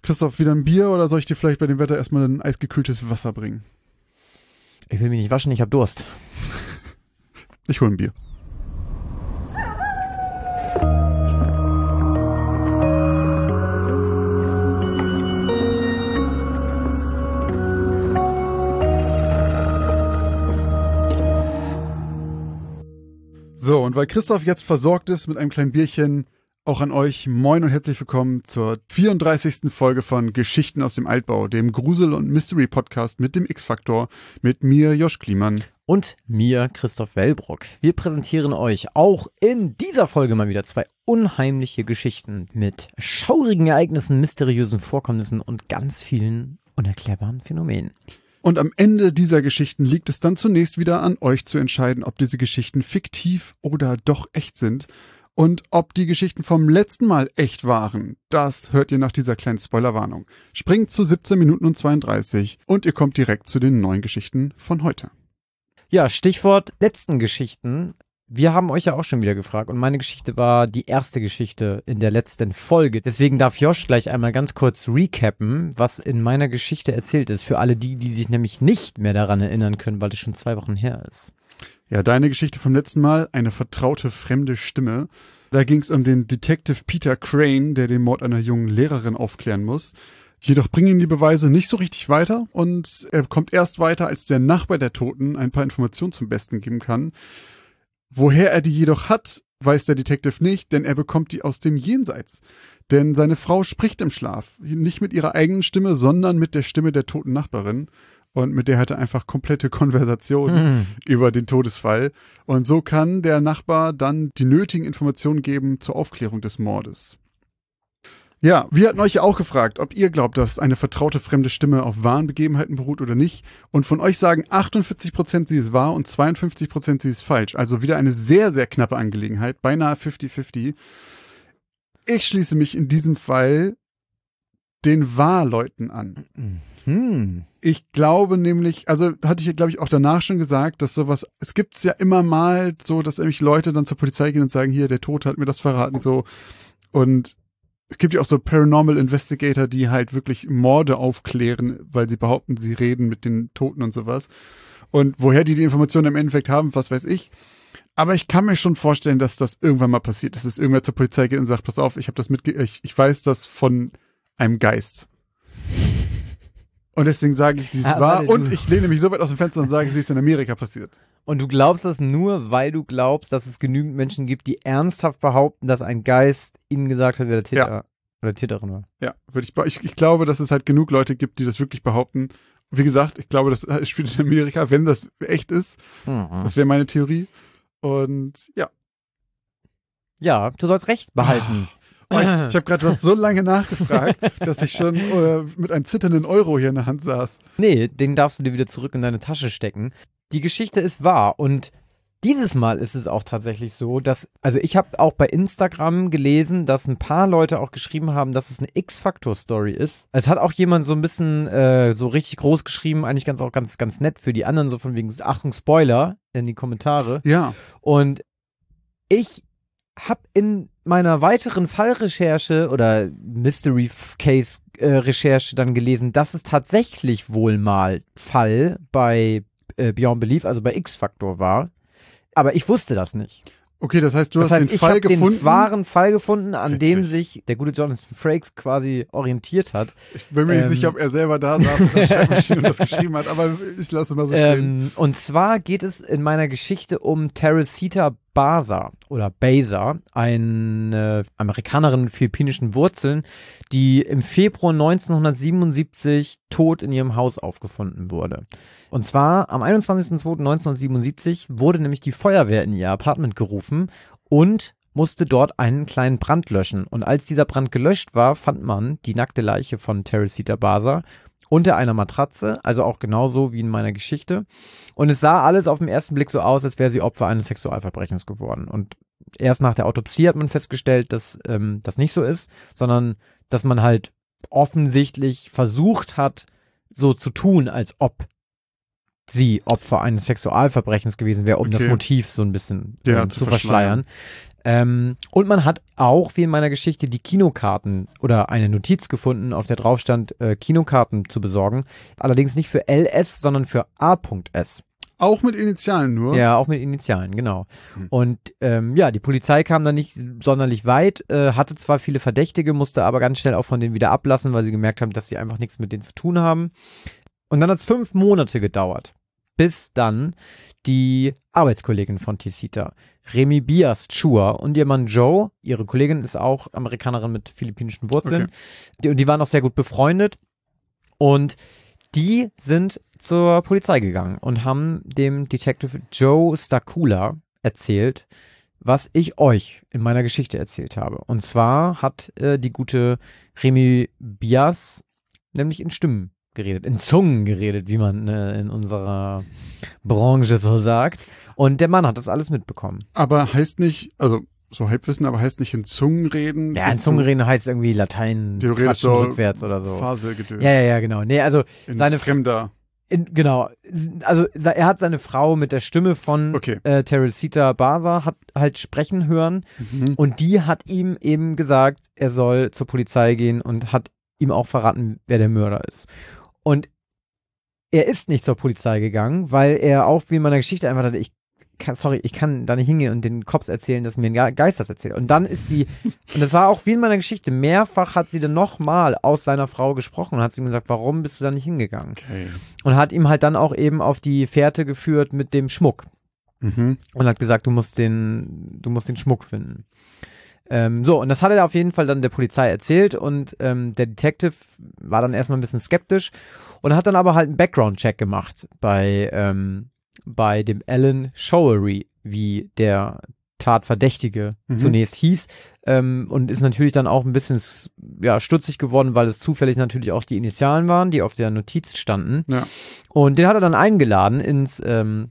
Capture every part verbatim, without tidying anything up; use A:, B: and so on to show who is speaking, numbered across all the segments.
A: Christoph, wieder ein Bier oder soll ich dir vielleicht bei dem Wetter erstmal ein eisgekühltes Wasser bringen?
B: Ich will mich nicht waschen, ich habe Durst.
A: Ich hole ein Bier. So, und weil Christoph jetzt versorgt ist mit einem kleinen Bierchen, auch an euch, moin und herzlich willkommen zur vierunddreißigsten Folge von Geschichten aus dem Altbau, dem Grusel- und Mystery-Podcast mit dem X-Faktor, mit mir, Josh Kliemann.
B: Und mir, Christoph Wellbrock. Wir präsentieren euch auch in dieser Folge mal wieder zwei unheimliche Geschichten mit schaurigen Ereignissen, mysteriösen Vorkommnissen und ganz vielen unerklärbaren Phänomenen.
A: Und am Ende dieser Geschichten liegt es dann zunächst wieder an euch zu entscheiden, ob diese Geschichten fiktiv oder doch echt sind. Und ob die Geschichten vom letzten Mal echt waren, das hört ihr nach dieser kleinen Spoilerwarnung. Springt zu siebzehn Minuten und zweiunddreißig und ihr kommt direkt zu den neuen Geschichten von heute.
B: Ja, Stichwort letzten Geschichten. Wir haben euch ja auch schon wieder gefragt und meine Geschichte war die erste Geschichte in der letzten Folge. Deswegen darf Josh gleich einmal ganz kurz recappen, was in meiner Geschichte erzählt ist. Für alle die, die sich nämlich nicht mehr daran erinnern können, weil das schon zwei Wochen her ist.
A: Ja, deine Geschichte vom letzten Mal, eine vertraute fremde Stimme. Da ging es um den Detective Peter Crane, der den Mord einer jungen Lehrerin aufklären muss. Jedoch bringen ihn die Beweise nicht so richtig weiter und er kommt erst weiter, als der Nachbar der Toten ein paar Informationen zum Besten geben kann. Woher er die jedoch hat, weiß der Detective nicht, denn er bekommt die aus dem Jenseits. Denn seine Frau spricht im Schlaf, nicht mit ihrer eigenen Stimme, sondern mit der Stimme der toten Nachbarin. Und mit der hat er einfach komplette Konversationen mhm. über den Todesfall. Und so kann der Nachbar dann die nötigen Informationen geben zur Aufklärung des Mordes. Ja, wir hatten euch ja auch gefragt, ob ihr glaubt, dass eine vertraute fremde Stimme auf wahren Begebenheiten beruht oder nicht. Und von euch sagen achtundvierzig Prozent, sie ist wahr und zweiundfünfzig Prozent, sie ist falsch. Also wieder eine sehr, sehr knappe Angelegenheit, beinahe fünfzig fünfzig. Ich schließe mich in diesem Fall den Wahrleuten an.
B: Hm.
A: Ich glaube nämlich, also hatte ich ja, glaube ich, auch danach schon gesagt, dass sowas, es gibt es ja immer mal so, dass nämlich Leute dann zur Polizei gehen und sagen, hier, der Tote hat mir das verraten, so. Und es gibt ja auch so Paranormal Investigator, die halt wirklich Morde aufklären, weil sie behaupten, sie reden mit den Toten und sowas. Und woher die die Informationen im Endeffekt haben, was weiß ich. Aber ich kann mir schon vorstellen, dass das irgendwann mal passiert, dass es irgendwer zur Polizei geht und sagt, pass auf, ich habe das mitge, ich, ich weiß das von einem Geist. Und deswegen sage ich, sie ist ah, wahr. Warte, und ich lehne mich so weit aus dem Fenster und sage, sie ist in Amerika passiert.
B: Und du glaubst das nur, weil du glaubst, dass es genügend Menschen gibt, die ernsthaft behaupten, dass ein Geist ihnen gesagt hat, wer der Täter ja. oder Täterin war.
A: Ja, würde ich, ich, ich glaube, dass es halt genug Leute gibt, die das wirklich behaupten. Wie gesagt, ich glaube, das spielt in Amerika, wenn das echt ist. Mhm. Das wäre meine Theorie. Und ja.
B: Ja, du sollst Recht behalten.
A: Oh. Oh, ich ich habe gerade was so lange nachgefragt, dass ich schon äh, mit einem zitternden Euro hier in der Hand saß.
B: Nee, den darfst du dir wieder zurück in deine Tasche stecken. Die Geschichte ist wahr und dieses Mal ist es auch tatsächlich so, dass, also ich habe auch bei Instagram gelesen, dass ein paar Leute auch geschrieben haben, dass es eine X-Factor-Story ist. Es hat auch jemand so ein bisschen äh, so richtig groß geschrieben, eigentlich ganz auch ganz, ganz nett für die anderen, so von wegen, Achtung, Spoiler in die Kommentare.
A: Ja.
B: Und ich habe in meiner weiteren Fallrecherche oder Mystery-Case-Recherche dann gelesen, dass es tatsächlich wohl mal Fall bei äh, Beyond Belief, also bei X-Factor war. Aber ich wusste das nicht.
A: Okay, das heißt, du
B: das
A: hast
B: heißt,
A: den Fall gefunden?
B: Ich habe den wahren Fall gefunden, an
A: Witzig.
B: dem sich der gute Jonathan Frakes quasi orientiert hat.
A: Ich bin mir ähm, nicht sicher, ob er selber da saß und der Schreibmaschine und das geschrieben hat, aber ich lasse mal so stehen.
B: Ähm, und zwar geht es in meiner Geschichte um Teresita Baza oder Baza, eine Amerikanerin mit philippinischen Wurzeln, die im Februar neunzehnhundertsiebenundsiebzig tot in ihrem Haus aufgefunden wurde. Und zwar am einundzwanzigsten zweiten neunzehnhundertsiebenundsiebzig wurde nämlich die Feuerwehr in ihr Apartment gerufen und musste dort einen kleinen Brand löschen. Und als dieser Brand gelöscht war, fand man die nackte Leiche von Teresita Baza unter einer Matratze, also auch genauso wie in meiner Geschichte. Und es sah alles auf den ersten Blick so aus, als wäre sie Opfer eines Sexualverbrechens geworden. Und erst nach der Autopsie hat man festgestellt, dass ähm, das nicht so ist, sondern dass man halt offensichtlich versucht hat, so zu tun, als ob sie Opfer eines Sexualverbrechens gewesen wäre, um
A: okay.
B: das Motiv so ein bisschen
A: ja,
B: ähm,
A: zu,
B: zu
A: verschleiern.
B: verschleiern. Ähm, und man hat auch, wie in meiner Geschichte, die Kinokarten oder eine Notiz gefunden, auf der drauf stand, äh, Kinokarten zu besorgen. Allerdings nicht für L S, sondern für A S.
A: Auch mit Initialen nur?
B: Ja, auch mit Initialen, genau.
A: Hm.
B: Und ähm, ja, die Polizei kam dann nicht sonderlich weit, äh, hatte zwar viele Verdächtige, musste aber ganz schnell auch von denen wieder ablassen, weil sie gemerkt haben, dass sie einfach nichts mit denen zu tun haben. Und dann hat es fünf Monate gedauert, bis dann die Arbeitskollegin von Teresita, Remy Bias Chua, und ihr Mann Joe, ihre Kollegin ist auch Amerikanerin mit philippinischen Wurzeln,
A: Okay.
B: die, und die waren auch sehr gut befreundet. Und die sind zur Polizei gegangen und haben dem Detective Joe Stakula erzählt, was ich euch in meiner Geschichte erzählt habe. Und zwar hat äh, die gute Remy Bias nämlich in Stimmen geredet, in Zungen geredet, wie man äh, in unserer Branche so sagt. Und der Mann hat das alles mitbekommen.
A: Aber heißt nicht, also so Halbwissen, aber heißt nicht in Zungen reden?
B: Ja, in
A: bist
B: Zungen
A: du-
B: reden heißt irgendwie Latein,
A: Du redest
B: Quatschen
A: so
B: rückwärts oder so.
A: Faselgedöns.
B: Ja, ja, ja, genau. Nee, also
A: In
B: seine
A: fremder.
B: In, genau, also er hat seine Frau mit der Stimme von
A: Okay.
B: äh, Teresita Basa hat halt sprechen hören
A: Mhm.
B: und die hat ihm eben gesagt, er soll zur Polizei gehen und hat ihm auch verraten, wer der Mörder ist. Und er ist nicht zur Polizei gegangen, weil er auch wie in meiner Geschichte einfach dachte, ich kann, sorry, ich kann da nicht hingehen und den Cops erzählen, dass mir ein Ge- Geist das erzählt. Und dann ist sie, und das war auch wie in meiner Geschichte, mehrfach hat sie dann nochmal aus seiner Frau gesprochen und hat sie ihm gesagt, warum bist du da nicht hingegangen?
A: Okay.
B: Und hat ihm halt dann auch eben auf die Fährte geführt mit dem Schmuck
A: Mhm.
B: und hat gesagt, du musst den, du musst den Schmuck finden. Ähm, so, und das hat er auf jeden Fall dann der Polizei erzählt und ähm, der Detective war dann erstmal ein bisschen skeptisch und hat dann aber halt einen Background-Check gemacht bei, ähm, bei dem Alan Showery, wie der Tatverdächtige
A: Mhm.
B: zunächst hieß, ähm, und ist natürlich dann auch ein bisschen s- ja, stutzig geworden, weil es zufällig natürlich auch die Initialen waren, die auf der Notiz standen.
A: Ja.
B: Und den hat er dann eingeladen ins ähm,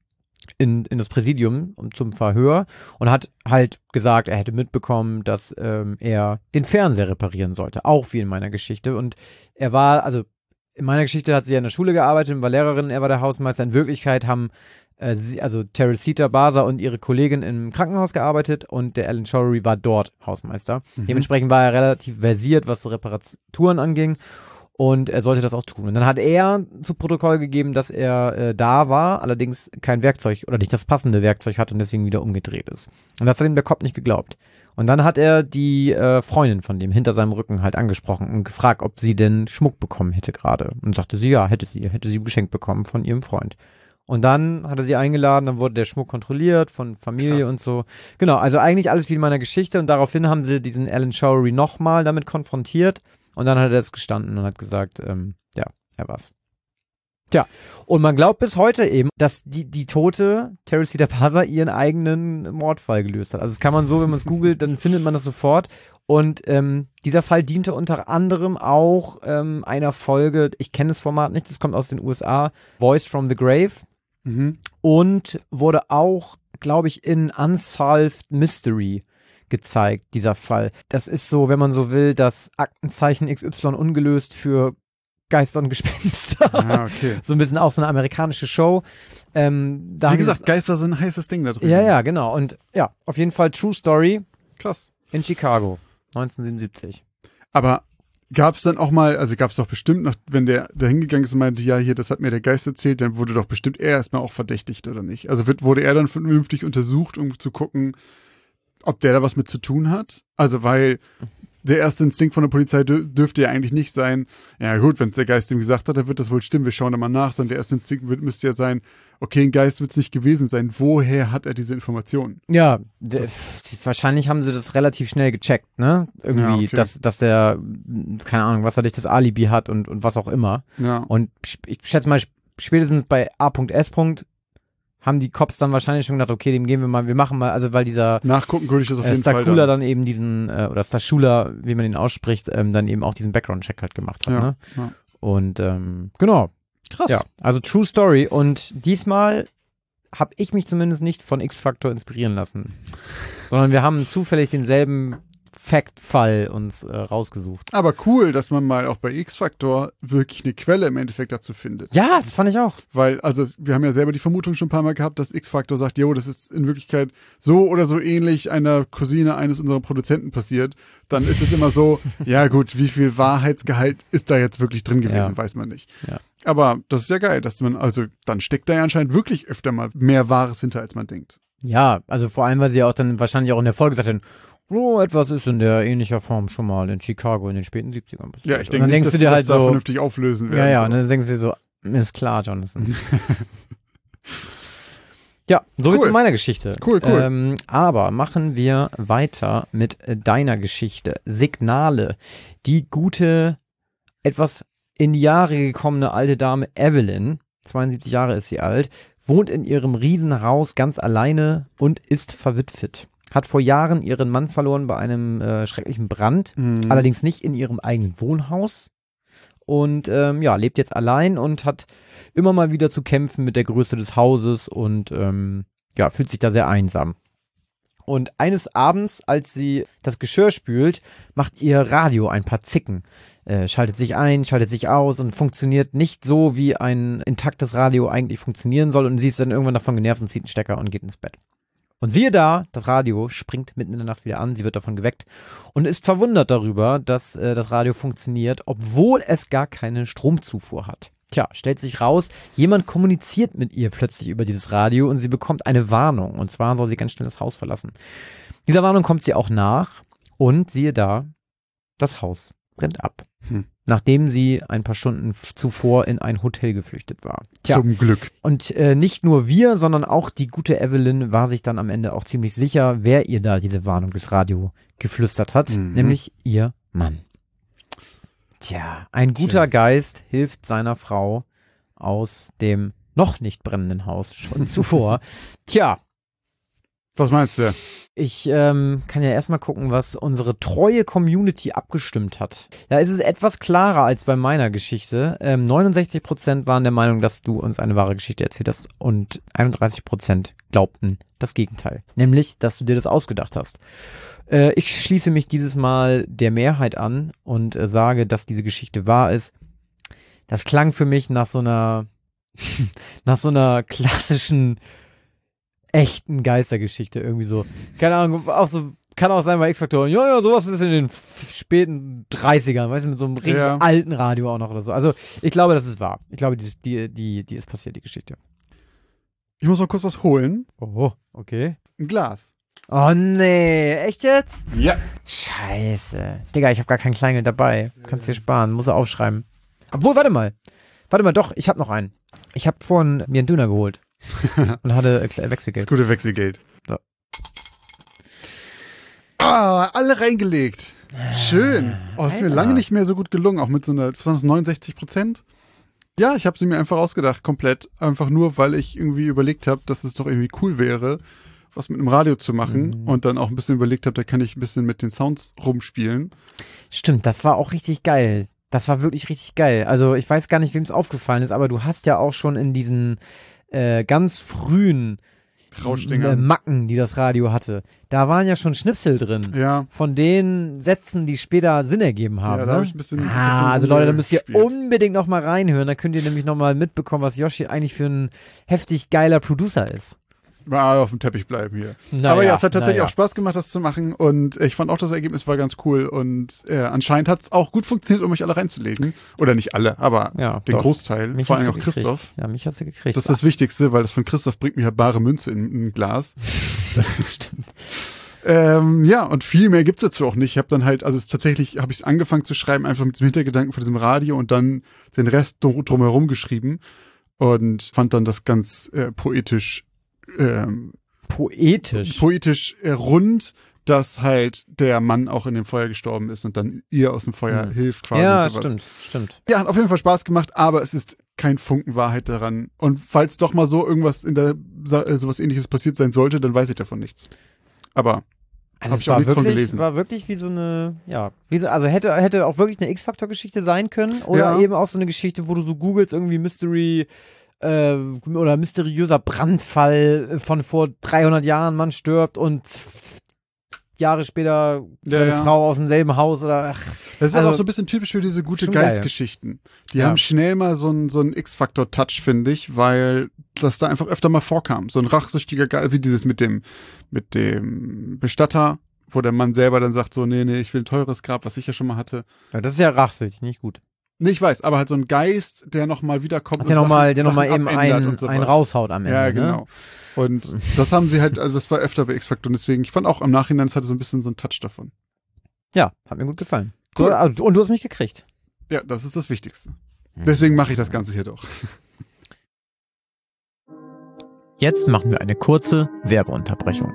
B: in, in das Präsidium um, zum Verhör und hat halt gesagt, er hätte mitbekommen, dass ähm, er den Fernseher reparieren sollte, auch wie in meiner Geschichte. Und er war, also in meiner Geschichte hat sie ja in der Schule gearbeitet und war Lehrerin, er war der Hausmeister. In Wirklichkeit haben äh, sie, also Teresita Basa und ihre Kollegin im Krankenhaus gearbeitet und der Alan Showery war dort Hausmeister.
A: Mhm.
B: Dementsprechend war er relativ versiert, was so Reparaturen anging. Und er sollte das auch tun. Und dann hat er zu Protokoll gegeben, dass er äh, da war, allerdings kein Werkzeug oder nicht das passende Werkzeug hatte und deswegen wieder umgedreht ist. Und das hat ihm der Cop nicht geglaubt. Und dann hat er die äh, Freundin von dem hinter seinem Rücken halt angesprochen und gefragt, ob sie denn Schmuck bekommen hätte gerade. Und sagte sie, ja, hätte sie, hätte sie geschenkt bekommen von ihrem Freund. Und dann hat er sie eingeladen, dann wurde der Schmuck kontrolliert von Familie
A: Krass.
B: und so. Genau, also eigentlich alles wie in meiner Geschichte und daraufhin haben sie diesen Alan Showery nochmal damit konfrontiert. Und dann hat er das gestanden und hat gesagt, ähm, ja, er war's. Tja, und man glaubt bis heute eben, dass die, die tote Teresita Basa ihren eigenen Mordfall gelöst hat. Also das kann man so, wenn man es googelt, dann findet man das sofort. Und ähm, dieser Fall diente unter anderem auch ähm, einer Folge, ich kenne das Format nicht, das kommt aus den U S A, Voice from the Grave.
A: Mhm.
B: Und wurde auch, glaube ich, in Unsolved Mystery gezeigt, dieser Fall. Das ist so, wenn man so will, das Aktenzeichen X Y ungelöst für Geister und Gespenster.
A: Ah, okay.
B: So ein bisschen auch so eine amerikanische Show. Ähm, da
A: Wie
B: haben
A: gesagt,
B: sie
A: Geister sind ein heißes Ding da
B: das,
A: drüben.
B: ja, ja, genau. Und ja, auf jeden Fall True Story
A: Krass.
B: in Chicago, neunzehnhundertsiebenundsiebzig.
A: Aber gab es dann auch mal, also gab es doch bestimmt noch, wenn der da hingegangen ist und meinte, ja, hier, das hat mir der Geist erzählt, dann wurde doch bestimmt er erstmal auch verdächtigt, oder nicht? Also wird, wurde er dann vernünftig untersucht, um zu gucken, ob der da was mit zu tun hat? Also, weil der erste Instinkt von der Polizei dür- dürfte ja eigentlich nicht sein, ja gut, wenn es der Geist ihm gesagt hat, dann wird das wohl stimmen, wir schauen da mal nach, sondern der erste Instinkt wird, müsste ja sein, okay, ein Geist wird es nicht gewesen sein, woher hat er diese Informationen?
B: Ja, de, wahrscheinlich haben sie das relativ schnell gecheckt, ne? Irgendwie,
A: Ja, okay.
B: dass, dass der, keine Ahnung, was er dich das Alibi hat und, und was auch immer.
A: Ja.
B: Und ich schätze mal, spätestens bei A S. haben die Cops dann wahrscheinlich schon gedacht, okay, dem gehen wir mal, wir machen mal, also weil dieser
A: Nachgucken würde ich das auf
B: äh,
A: jeden Fall
B: Stakula
A: dann.
B: dann eben diesen, äh, oder Stashula, wie man ihn ausspricht, ähm, dann eben auch diesen Background-Check halt gemacht hat,
A: Ja,
B: ne?
A: ja.
B: Und ähm, genau,
A: Krass.
B: ja, also True Story. Und diesmal habe ich mich zumindest nicht von X-Factor inspirieren lassen, sondern wir haben zufällig denselben Fact-Fall uns äh, rausgesucht.
A: Aber cool, dass man mal auch bei X-Factor wirklich eine Quelle im Endeffekt dazu findet.
B: Ja, das fand ich auch.
A: Weil, also wir haben ja selber die Vermutung schon ein paar Mal gehabt, dass X-Factor sagt, jo, das ist in Wirklichkeit so oder so ähnlich einer Cousine eines unserer Produzenten passiert. Dann ist es immer so, ja gut, wie viel Wahrheitsgehalt ist da jetzt wirklich drin gewesen,
B: Ja.
A: weiß man nicht.
B: Ja.
A: Aber das ist ja geil, dass man, also dann steckt da ja anscheinend wirklich öfter mal mehr Wahres hinter, als man denkt.
B: Ja, also vor allem, weil sie ja auch dann wahrscheinlich auch in der Folge gesagt haben, oh, etwas ist in der ähnlicher Form schon mal in Chicago in den späten siebzigern passiert.
A: Ja, ich
B: Und
A: denke
B: dann
A: nicht,
B: denkst
A: dass
B: du
A: die
B: dir
A: das
B: halt
A: da
B: so,
A: vernünftig auflösen werden.
B: ja, ja,
A: so.
B: und dann denkst du dir so, ist klar, Jonathan. Ja, so viel
A: Cool.
B: zu meiner Geschichte.
A: Cool, cool.
B: Ähm, aber machen wir weiter mit äh, deiner Geschichte. Signale. Die gute, etwas in die Jahre gekommene alte Dame Evelyn, zweiundsiebzig Jahre ist sie alt, wohnt in ihrem Riesenhaus ganz alleine und ist verwitwet. Hat vor Jahren ihren Mann verloren bei einem äh, schrecklichen Brand,
A: Mhm.
B: allerdings nicht in ihrem eigenen Wohnhaus. Und ähm, ja, lebt jetzt allein und hat immer mal wieder zu kämpfen mit der Größe des Hauses und ähm, ja, fühlt sich da sehr einsam. Und eines Abends, als sie das Geschirr spült, macht ihr Radio ein paar Zicken. Äh, schaltet sich ein, schaltet sich aus und funktioniert nicht so, wie ein intaktes Radio eigentlich funktionieren soll. Und sie ist dann irgendwann davon genervt und zieht einen Stecker und geht ins Bett. Und siehe da, das Radio springt mitten in der Nacht wieder an, sie wird davon geweckt und ist verwundert darüber, dass äh, das Radio funktioniert, obwohl es gar keine Stromzufuhr hat. Tja, stellt sich raus, jemand kommuniziert mit ihr plötzlich über dieses Radio und sie bekommt eine Warnung. Und zwar soll sie ganz schnell das Haus verlassen. Dieser Warnung kommt sie auch nach und siehe da, das Haus brennt ab.
A: Hm.
B: Nachdem sie ein paar Stunden f- zuvor in ein Hotel geflüchtet war. Tja,
A: Zum Glück.
B: und äh, nicht nur wir, sondern auch die gute Evelyn war sich dann am Ende auch ziemlich sicher, wer ihr da diese Warnung durchs Radio geflüstert hat,
A: Mhm.
B: nämlich ihr Mann. Tja, ein guter
A: Tja.
B: Geist hilft seiner Frau aus dem noch nicht brennenden Haus schon zuvor. Tja,
A: Was meinst du?
B: ich ähm, kann ja erstmal gucken, was unsere treue Community abgestimmt hat. Da ist es etwas klarer als bei meiner Geschichte. Ähm, neunundsechzig Prozent waren der Meinung, dass du uns eine wahre Geschichte erzählt hast und einunddreißig Prozent glaubten das Gegenteil. Nämlich, dass du dir das ausgedacht hast. Äh, ich schließe mich dieses Mal der Mehrheit an und äh, sage, dass diese Geschichte wahr ist. Das klang für mich nach so einer nach so einer klassischen echten Geistergeschichte irgendwie so. Keine Ahnung, auch so, kann auch sein bei X-Factor. Ja, ja, sowas ist in den f- späten dreißigern, weißt du, mit so einem richtig
A: Ja.
B: alten Radio auch noch oder so. Also, ich glaube, das ist wahr. Ich glaube, die, die, die, die ist passiert, die Geschichte.
A: Ich muss mal kurz was holen.
B: Oh, okay.
A: Ein Glas.
B: Oh nee, echt jetzt?
A: Ja.
B: Scheiße. Digga, ich habe gar kein Kleingeld dabei. Kannst dir sparen, muss er aufschreiben. Obwohl, warte mal. Warte mal, doch, ich habe noch einen. Ich habe vorhin mir einen Döner geholt. Und hatte äh,
A: Das
B: Wechselgeld.
A: gute Wechselgeld.
B: So.
A: Ah, alle reingelegt. Schön. Oh, ist mir
B: Alter.
A: lange nicht mehr so gut gelungen, auch mit so einer, was waren das, neunundsechzig Prozent? Ja, ich habe sie mir einfach ausgedacht, komplett. Einfach nur, weil ich irgendwie überlegt habe, dass es doch irgendwie cool wäre, was mit einem Radio zu machen.
B: Mhm.
A: Und dann auch ein bisschen überlegt habe, da kann ich ein bisschen mit den Sounds rumspielen.
B: Stimmt, das war auch richtig geil. Das war wirklich richtig geil. Also ich weiß gar nicht, wem es aufgefallen ist, aber du hast ja auch schon in diesen äh, ganz frühen
A: Rauschdinger.
B: äh, Macken, die das Radio hatte, da waren ja schon Schnipsel drin.
A: Ja.
B: Von den Sätzen, die später Sinn ergeben haben.
A: Ja, da
B: ne?
A: habe ich ein bisschen, ein bisschen
B: Ah, also Leute, da müsst ihr
A: rumgespielt.
B: unbedingt noch mal reinhören. Da könnt ihr nämlich noch mal mitbekommen, was Yoshi eigentlich für ein heftig geiler Producer ist.
A: Mal auf dem Teppich bleiben hier.
B: Naja,
A: Aber ja, es hat tatsächlich
B: naja.
A: auch Spaß gemacht, das zu machen. Und ich fand auch, das Ergebnis war ganz cool. Und äh, anscheinend hat es auch gut funktioniert, um euch alle reinzulegen. Oder nicht alle, aber
B: Ja,
A: den
B: doch.
A: Großteil.
B: Mich
A: vor
B: hast
A: allem
B: du
A: auch
B: gekriegt.
A: Christoph.
B: Ja, mich hast du gekriegt.
A: Das ist das Wichtigste, weil das von Christoph bringt mir ja bare Münze in, in ein Glas.
B: Stimmt.
A: Ähm, ja, und viel mehr gibt's dazu auch nicht. Ich habe dann halt, also es tatsächlich habe ich angefangen zu schreiben, einfach mit diesem Hintergedanken von diesem Radio und dann den Rest drum, drumherum geschrieben und fand dann das ganz äh, poetisch ähm,
B: Poetisch.
A: poetisch äh, rund, dass halt der Mann auch in dem Feuer gestorben ist und dann ihr aus dem Feuer
B: Hm.
A: hilft quasi.
B: Ja,
A: und sowas.
B: stimmt, stimmt.
A: Ja, hat auf jeden Fall Spaß gemacht, aber es ist kein Funken Wahrheit daran. Und falls doch mal so irgendwas in der Sa- äh, sowas ähnliches passiert sein sollte, dann weiß ich davon nichts. Aber
B: Also
A: Hab
B: es
A: ich auch
B: war
A: nichts von
B: wirklich,
A: gelesen.
B: war wirklich wie so eine, ja, wie so, also hätte, hätte auch wirklich eine X-Factor-Geschichte sein können oder
A: Ja.
B: eben auch so eine Geschichte, wo du so googelst, irgendwie Mystery äh, oder mysteriöser Brandfall von vor dreihundert Jahren, man stirbt und Jahre später
A: Ja,
B: eine
A: ja.
B: Frau aus demselben Haus oder ach,
A: Das ist
B: Also,
A: aber auch so ein bisschen typisch für diese gute
B: schon geil.
A: Geistgeschichten. Die
B: Ja.
A: haben schnell mal so einen so einen X-Faktor-Touch, finde ich, weil das da einfach öfter mal vorkam. So ein rachsüchtiger Geist, wie dieses mit dem mit dem Bestatter, wo der Mann selber dann sagt so, nee, nee, ich will ein teures Grab, was ich ja schon mal hatte.
B: ja, das ist ja rachsüchtig, nicht gut.
A: Nee, ich weiß, aber halt so ein Geist, der nochmal wiederkommt
B: Ach, der
A: und
B: nochmal,
A: Sachen-
B: der nochmal
A: Sachen
B: eben
A: abändert
B: einen,
A: und sowas.
B: einen raushaut am Ende.
A: Ja,
B: Ne?
A: genau. Und
B: So.
A: das haben sie halt, also das war öfter bei X-Factor und deswegen, ich fand auch im Nachhinein, es hatte so ein bisschen so einen Touch davon.
B: Ja, hat mir gut gefallen.
A: Cool.
B: Du, und du hast mich gekriegt.
A: Ja, das ist das Wichtigste. Deswegen mache ich das Ganze hier doch.
B: Jetzt machen wir eine kurze Werbeunterbrechung.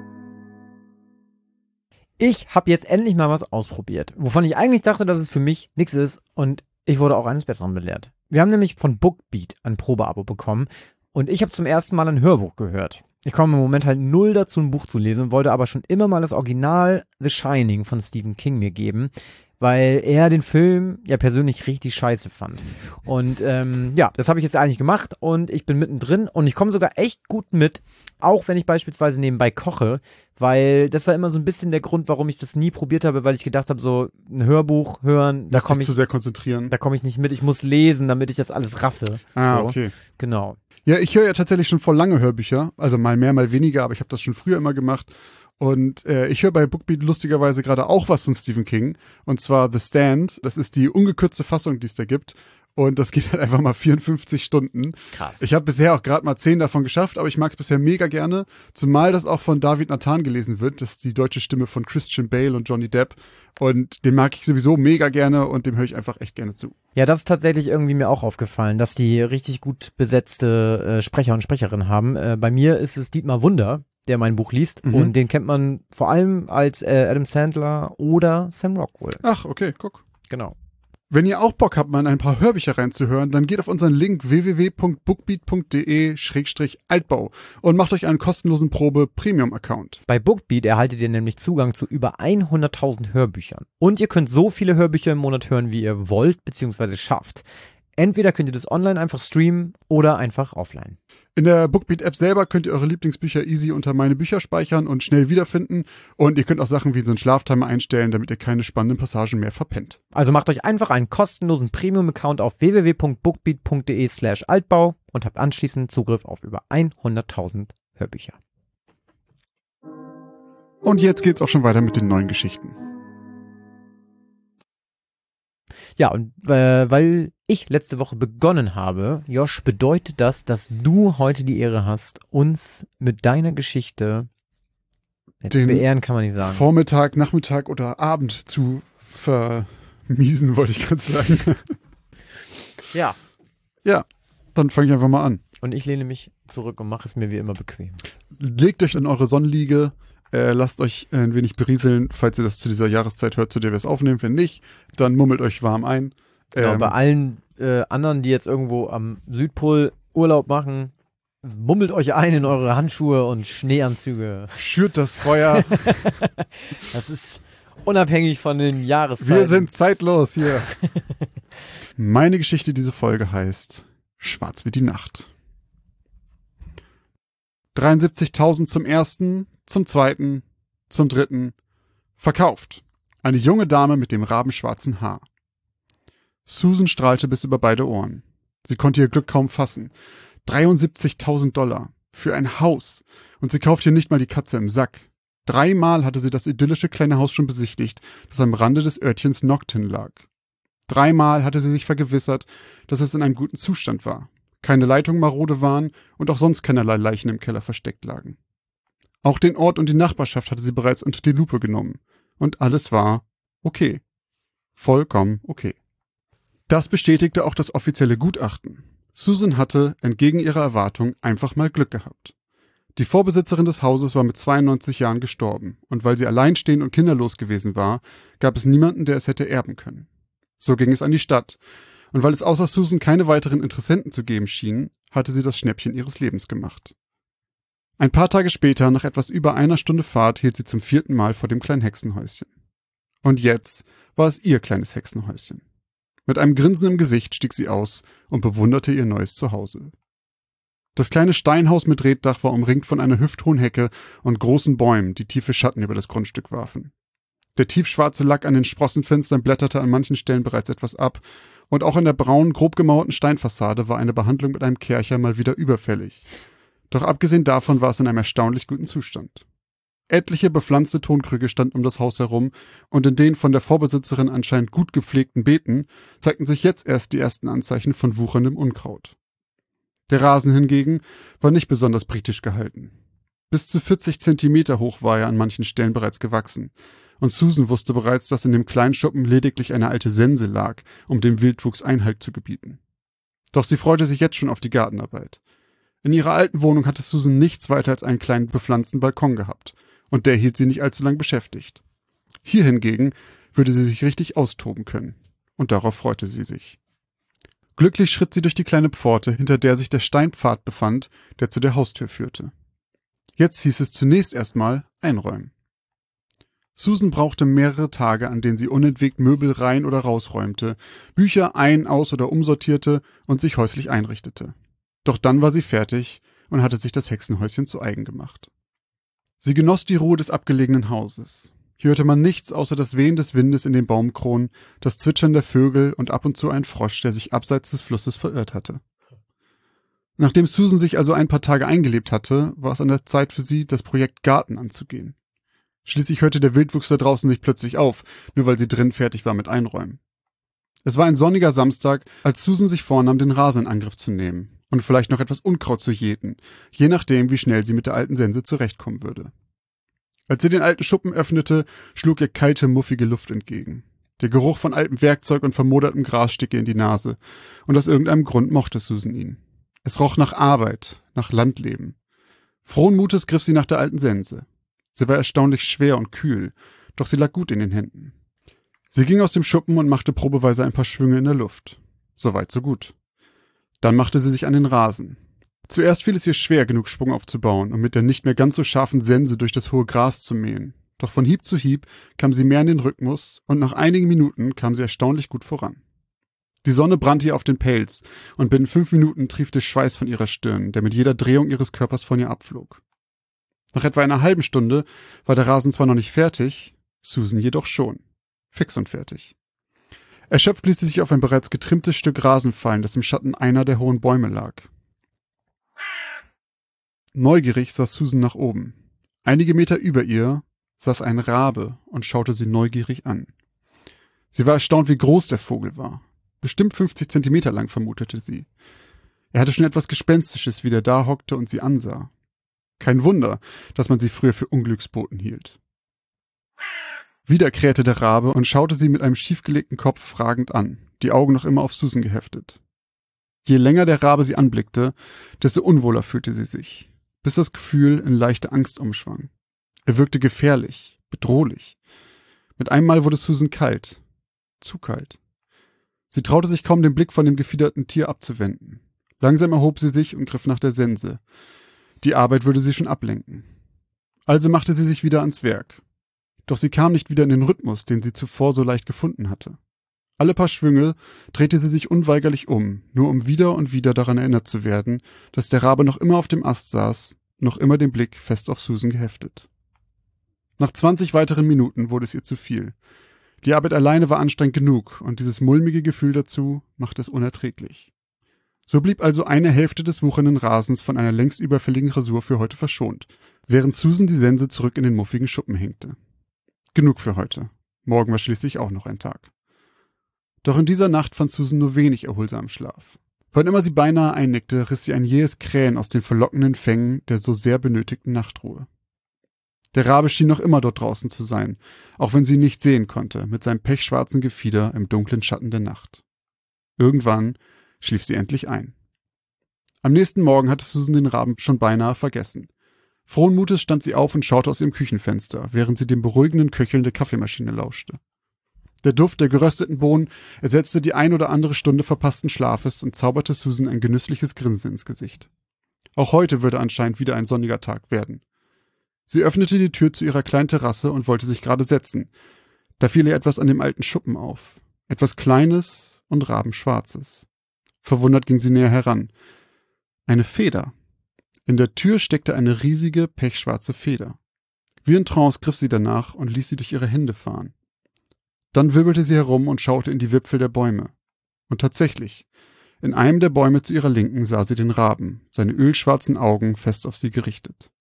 B: Ich habe jetzt endlich mal was ausprobiert, wovon ich eigentlich dachte, dass es für mich nichts ist und ich wurde auch eines Besseren belehrt. Wir haben nämlich von Bookbeat ein Probeabo bekommen und ich habe zum ersten Mal ein Hörbuch gehört. Ich komme im Moment halt null dazu, ein Buch zu lesen, wollte aber schon immer mal das Original The Shining von Stephen King mir geben, weil er den Film ja persönlich richtig scheiße fand. Und ähm, ja, das habe ich jetzt eigentlich gemacht und ich bin mittendrin und ich komme sogar echt gut mit, auch wenn ich beispielsweise nebenbei koche, weil das war immer so ein bisschen der Grund, warum ich das nie probiert habe, weil ich gedacht habe, so ein Hörbuch hören, da
A: Muss
B: komme
A: dich zu
B: ich,
A: sehr konzentrieren.
B: da komme ich nicht mit, ich muss lesen, damit ich das alles raffe.
A: Ah,
B: so.
A: okay.
B: Genau.
A: Ja, ich höre ja tatsächlich schon vor lange Hörbücher, also mal mehr, mal weniger, aber ich habe das schon früher immer gemacht. Und äh, ich höre bei Bookbeat lustigerweise gerade auch was von Stephen King, und zwar The Stand. Das ist die ungekürzte Fassung, die es da gibt. Und das geht halt einfach mal vierundfünfzig Stunden.
B: Krass.
A: Ich habe bisher auch gerade mal zehn davon geschafft, aber ich mag es bisher mega gerne. Zumal das auch von David Nathan gelesen wird. Das ist die deutsche Stimme von Christian Bale und Johnny Depp. Und den mag ich sowieso mega gerne und dem höre ich einfach echt gerne zu.
B: Ja, das ist tatsächlich irgendwie mir auch aufgefallen, dass die richtig gut besetzte äh, Sprecher und Sprecherinnen haben. Äh, bei mir ist es Dietmar Wunder, der mein Buch liest.
A: Mhm.
B: Und den kennt man vor allem als äh, Adam Sandler oder Sam Rockwell.
A: Ach, okay, guck.
B: Genau.
A: Wenn ihr auch Bock habt, mal in ein paar Hörbücher reinzuhören, dann geht auf unseren Link w w w punkt bookbeat punkt d e slash altbau und macht euch einen kostenlosen Probe-Premium-Account.
B: Bei Bookbeat erhaltet ihr nämlich Zugang zu über hunderttausend Hörbüchern. Und ihr könnt so viele Hörbücher im Monat hören, wie ihr wollt bzw. schafft. Entweder könnt ihr das online einfach streamen oder einfach offline.
A: In der Bookbeat-App selber könnt ihr eure Lieblingsbücher easy unter meine Bücher speichern und schnell wiederfinden. Und ihr könnt auch Sachen wie so einen Schlaftimer einstellen, damit ihr keine spannenden Passagen mehr verpennt.
B: Also macht euch einfach einen kostenlosen Premium-Account auf w w w punkt bookbeat punkt d e slash altbau und habt anschließend Zugriff auf über hunderttausend Hörbücher.
A: Und jetzt geht's auch schon weiter mit den neuen Geschichten.
B: Ja, und äh, weil ich letzte Woche begonnen habe, Josh, bedeutet das, dass du heute die Ehre hast, uns mit deiner Geschichte jetzt
A: Den
B: beehren, kann man nicht sagen.
A: Vormittag, Nachmittag oder Abend zu vermiesen, wollte ich gerade sagen.
B: Ja.
A: Ja, dann fange ich einfach mal an.
B: Und ich lehne mich zurück und mache es mir wie immer bequem.
A: Legt euch in eure Sonnenliege, äh, lasst euch ein wenig berieseln, falls ihr das zu dieser Jahreszeit hört, zu der wir es aufnehmen. Wenn nicht, dann mummelt euch warm ein.
B: Genau,
A: Ähm,
B: bei allen äh, anderen, die jetzt irgendwo am Südpol Urlaub machen, mummelt euch ein in eure Handschuhe und Schneeanzüge.
A: schürt das Feuer.
B: Das ist unabhängig von den Jahreszeiten.
A: Wir sind zeitlos hier. Meine Geschichte diese Folge heißt Schwarz wie die Nacht. dreiundsiebzigtausend zum ersten, zum zweiten, zum dritten. Verkauft. Eine junge Dame mit dem rabenschwarzen Haar. Susan strahlte bis über beide Ohren. Sie konnte ihr Glück kaum fassen. dreiundsiebzigtausend Dollar. Für ein Haus. Und sie kauft hier nicht mal die Katze im Sack. Dreimal hatte sie das idyllische kleine Haus schon besichtigt, das am Rande des Örtchens Nocton lag. Dreimal hatte sie sich vergewissert, dass es in einem guten Zustand war. Keine Leitungen marode waren und auch sonst keinerlei Leichen im Keller versteckt lagen. Auch den Ort und die Nachbarschaft hatte sie bereits unter die Lupe genommen. Und alles war okay. Vollkommen okay. Das bestätigte auch das offizielle Gutachten. Susan hatte, entgegen ihrer Erwartung, einfach mal Glück gehabt. Die Vorbesitzerin des Hauses war mit zweiundneunzig Jahren gestorben, und weil sie alleinstehend und kinderlos gewesen war, gab es niemanden, der es hätte erben können. So ging es an die Stadt, und weil es außer Susan keine weiteren Interessenten zu geben schien, hatte sie das Schnäppchen ihres Lebens gemacht. Ein paar Tage später, nach etwas über einer Stunde Fahrt, hielt sie zum vierten Mal vor dem kleinen Hexenhäuschen. Und jetzt war es ihr kleines Hexenhäuschen. Mit einem Grinsen im Gesicht stieg sie aus und bewunderte ihr neues Zuhause. Das kleine Steinhaus mit Reetdach war umringt von einer hüfthohen Hecke und großen Bäumen, die tiefe Schatten über das Grundstück warfen. Der tiefschwarze Lack an den Sprossenfenstern blätterte an manchen Stellen bereits etwas ab, und auch an der braunen, grob gemauerten Steinfassade war eine Behandlung mit einem Kercher mal wieder überfällig. Doch abgesehen davon war es in einem erstaunlich guten Zustand. Etliche bepflanzte Tonkrüge standen um das Haus herum, und in den von der Vorbesitzerin anscheinend gut gepflegten Beeten zeigten sich jetzt erst die ersten Anzeichen von wucherndem Unkraut. Der Rasen hingegen war nicht besonders britisch gehalten. Bis zu vierzig Zentimeter hoch war er an manchen Stellen bereits gewachsen, und Susan wusste bereits, dass in dem kleinen Schuppen lediglich eine alte Sense lag, um dem Wildwuchs Einhalt zu gebieten. Doch sie freute sich jetzt schon auf die Gartenarbeit. In ihrer alten Wohnung hatte Susan nichts weiter als einen kleinen bepflanzten Balkon gehabt, und der hielt sie nicht allzu lang beschäftigt. Hier hingegen würde sie sich richtig austoben können, und darauf freute sie sich. Glücklich schritt sie durch die kleine Pforte, hinter der sich der Steinpfad befand, der zu der Haustür führte. Jetzt hieß es zunächst erstmal einräumen. Susan brauchte mehrere Tage, an denen sie unentwegt Möbel rein oder rausräumte, Bücher ein-, aus- oder umsortierte und sich häuslich einrichtete. Doch dann war sie fertig und hatte sich das Hexenhäuschen zu eigen gemacht. Sie genoss die Ruhe des abgelegenen Hauses. Hier hörte man nichts außer das Wehen des Windes in den Baumkronen, das Zwitschern der Vögel und ab und zu ein Frosch, der sich abseits des Flusses verirrt hatte. Nachdem Susan sich also ein paar Tage eingelebt hatte, war es an der Zeit für sie, das Projekt Garten anzugehen. Schließlich hörte der Wildwuchs da draußen nicht plötzlich auf, nur weil sie drin fertig war mit Einräumen. Es war ein sonniger Samstag, als Susan sich vornahm, den Rasen in Angriff zu nehmen und vielleicht noch etwas Unkraut zu jäten, je nachdem, wie schnell sie mit der alten Sense zurechtkommen würde. Als sie den alten Schuppen öffnete, schlug ihr kalte, muffige Luft entgegen. Der Geruch von altem Werkzeug und vermodertem Gras stieg ihr in die Nase, und aus irgendeinem Grund mochte Susan ihn. Es roch nach Arbeit, nach Landleben. Frohen Mutes griff sie nach der alten Sense. Sie war erstaunlich schwer und kühl, doch sie lag gut in den Händen. Sie ging aus dem Schuppen und machte probeweise ein paar Schwünge in der Luft. Soweit, so gut. Dann machte sie sich an den Rasen. Zuerst fiel es ihr schwer, genug Schwung aufzubauen und mit der nicht mehr ganz so scharfen Sense durch das hohe Gras zu mähen. Doch von Hieb zu Hieb kam sie mehr in den Rhythmus, und nach einigen Minuten kam sie erstaunlich gut voran. Die Sonne brannte ihr auf den Pelz, und binnen fünf Minuten triefte Schweiß von ihrer Stirn, der mit jeder Drehung ihres Körpers von ihr abflog. Nach etwa einer halben Stunde war der Rasen zwar noch nicht fertig, Susan jedoch schon. Fix und fertig. Erschöpft ließ sie sich auf ein bereits getrimmtes Stück Rasen fallen, das im Schatten einer der hohen Bäume lag. Neugierig sah Susan nach oben. Einige Meter über ihr saß ein Rabe und schaute sie neugierig an. Sie war erstaunt, wie groß der Vogel war. Bestimmt fünfzig Zentimeter lang, vermutete sie. Er hatte schon etwas Gespenstisches, wie der da hockte und sie ansah. Kein Wunder, dass man sie früher für Unglücksboten hielt. Wieder krähte der Rabe und schaute sie mit einem schiefgelegten Kopf fragend an, die Augen noch immer auf Susan geheftet. Je länger der Rabe sie anblickte, desto unwohler fühlte sie sich, bis das Gefühl in leichte Angst umschwang. Er wirkte gefährlich, bedrohlich. Mit einem Mal wurde Susan kalt, zu kalt. Sie traute sich kaum, den Blick von dem gefiederten Tier abzuwenden. Langsam erhob sie sich und griff nach der Sense. Die Arbeit würde sie schon ablenken. Also machte sie sich wieder ans Werk. Doch sie kam nicht wieder in den Rhythmus, den sie zuvor so leicht gefunden hatte. Alle paar Schwünge drehte sie sich unweigerlich um, nur um wieder und wieder daran erinnert zu werden, dass der Rabe noch immer auf dem Ast saß, noch immer den Blick fest auf Susan geheftet. Nach zwanzig weiteren Minuten wurde es ihr zu viel. Die Arbeit alleine war anstrengend genug, und dieses mulmige Gefühl dazu machte es unerträglich. So blieb also eine Hälfte des wuchernden Rasens von einer längst überfälligen Rasur für heute verschont, während Susan die Sense zurück in den muffigen Schuppen hängte. Genug für heute. Morgen war schließlich auch noch ein Tag. Doch in dieser Nacht fand Susan nur wenig erholsamen Schlaf. Wann immer sie beinahe einnickte, riss sie ein jähes Krähen aus den verlockenden Fängen der so sehr benötigten Nachtruhe. Der Rabe schien noch immer dort draußen zu sein, auch wenn sie ihn nicht sehen konnte, mit seinem pechschwarzen Gefieder im dunklen Schatten der Nacht. Irgendwann schlief sie endlich ein. Am nächsten Morgen hatte Susan den Raben schon beinahe vergessen. Frohen Mutes stand sie auf und schaute aus ihrem Küchenfenster, während sie dem beruhigenden Köcheln der Kaffeemaschine lauschte. Der Duft der gerösteten Bohnen ersetzte die ein oder andere Stunde verpassten Schlafes und zauberte Susan ein genüssliches Grinsen ins Gesicht. Auch heute würde anscheinend wieder ein sonniger Tag werden. Sie öffnete die Tür zu ihrer kleinen Terrasse und wollte sich gerade setzen. Da fiel ihr etwas an dem alten Schuppen auf. Etwas Kleines und Rabenschwarzes. Verwundert ging sie näher heran. Eine Feder. In der Tür steckte eine riesige, pechschwarze Feder. Wie in Trance griff sie danach und ließ sie durch ihre Hände fahren. Dann wirbelte sie herum und schaute in die Wipfel der Bäume. Und tatsächlich, in einem der Bäume zu ihrer Linken sah sie den Raben, seine ölschwarzen Augen fest auf sie gerichtet.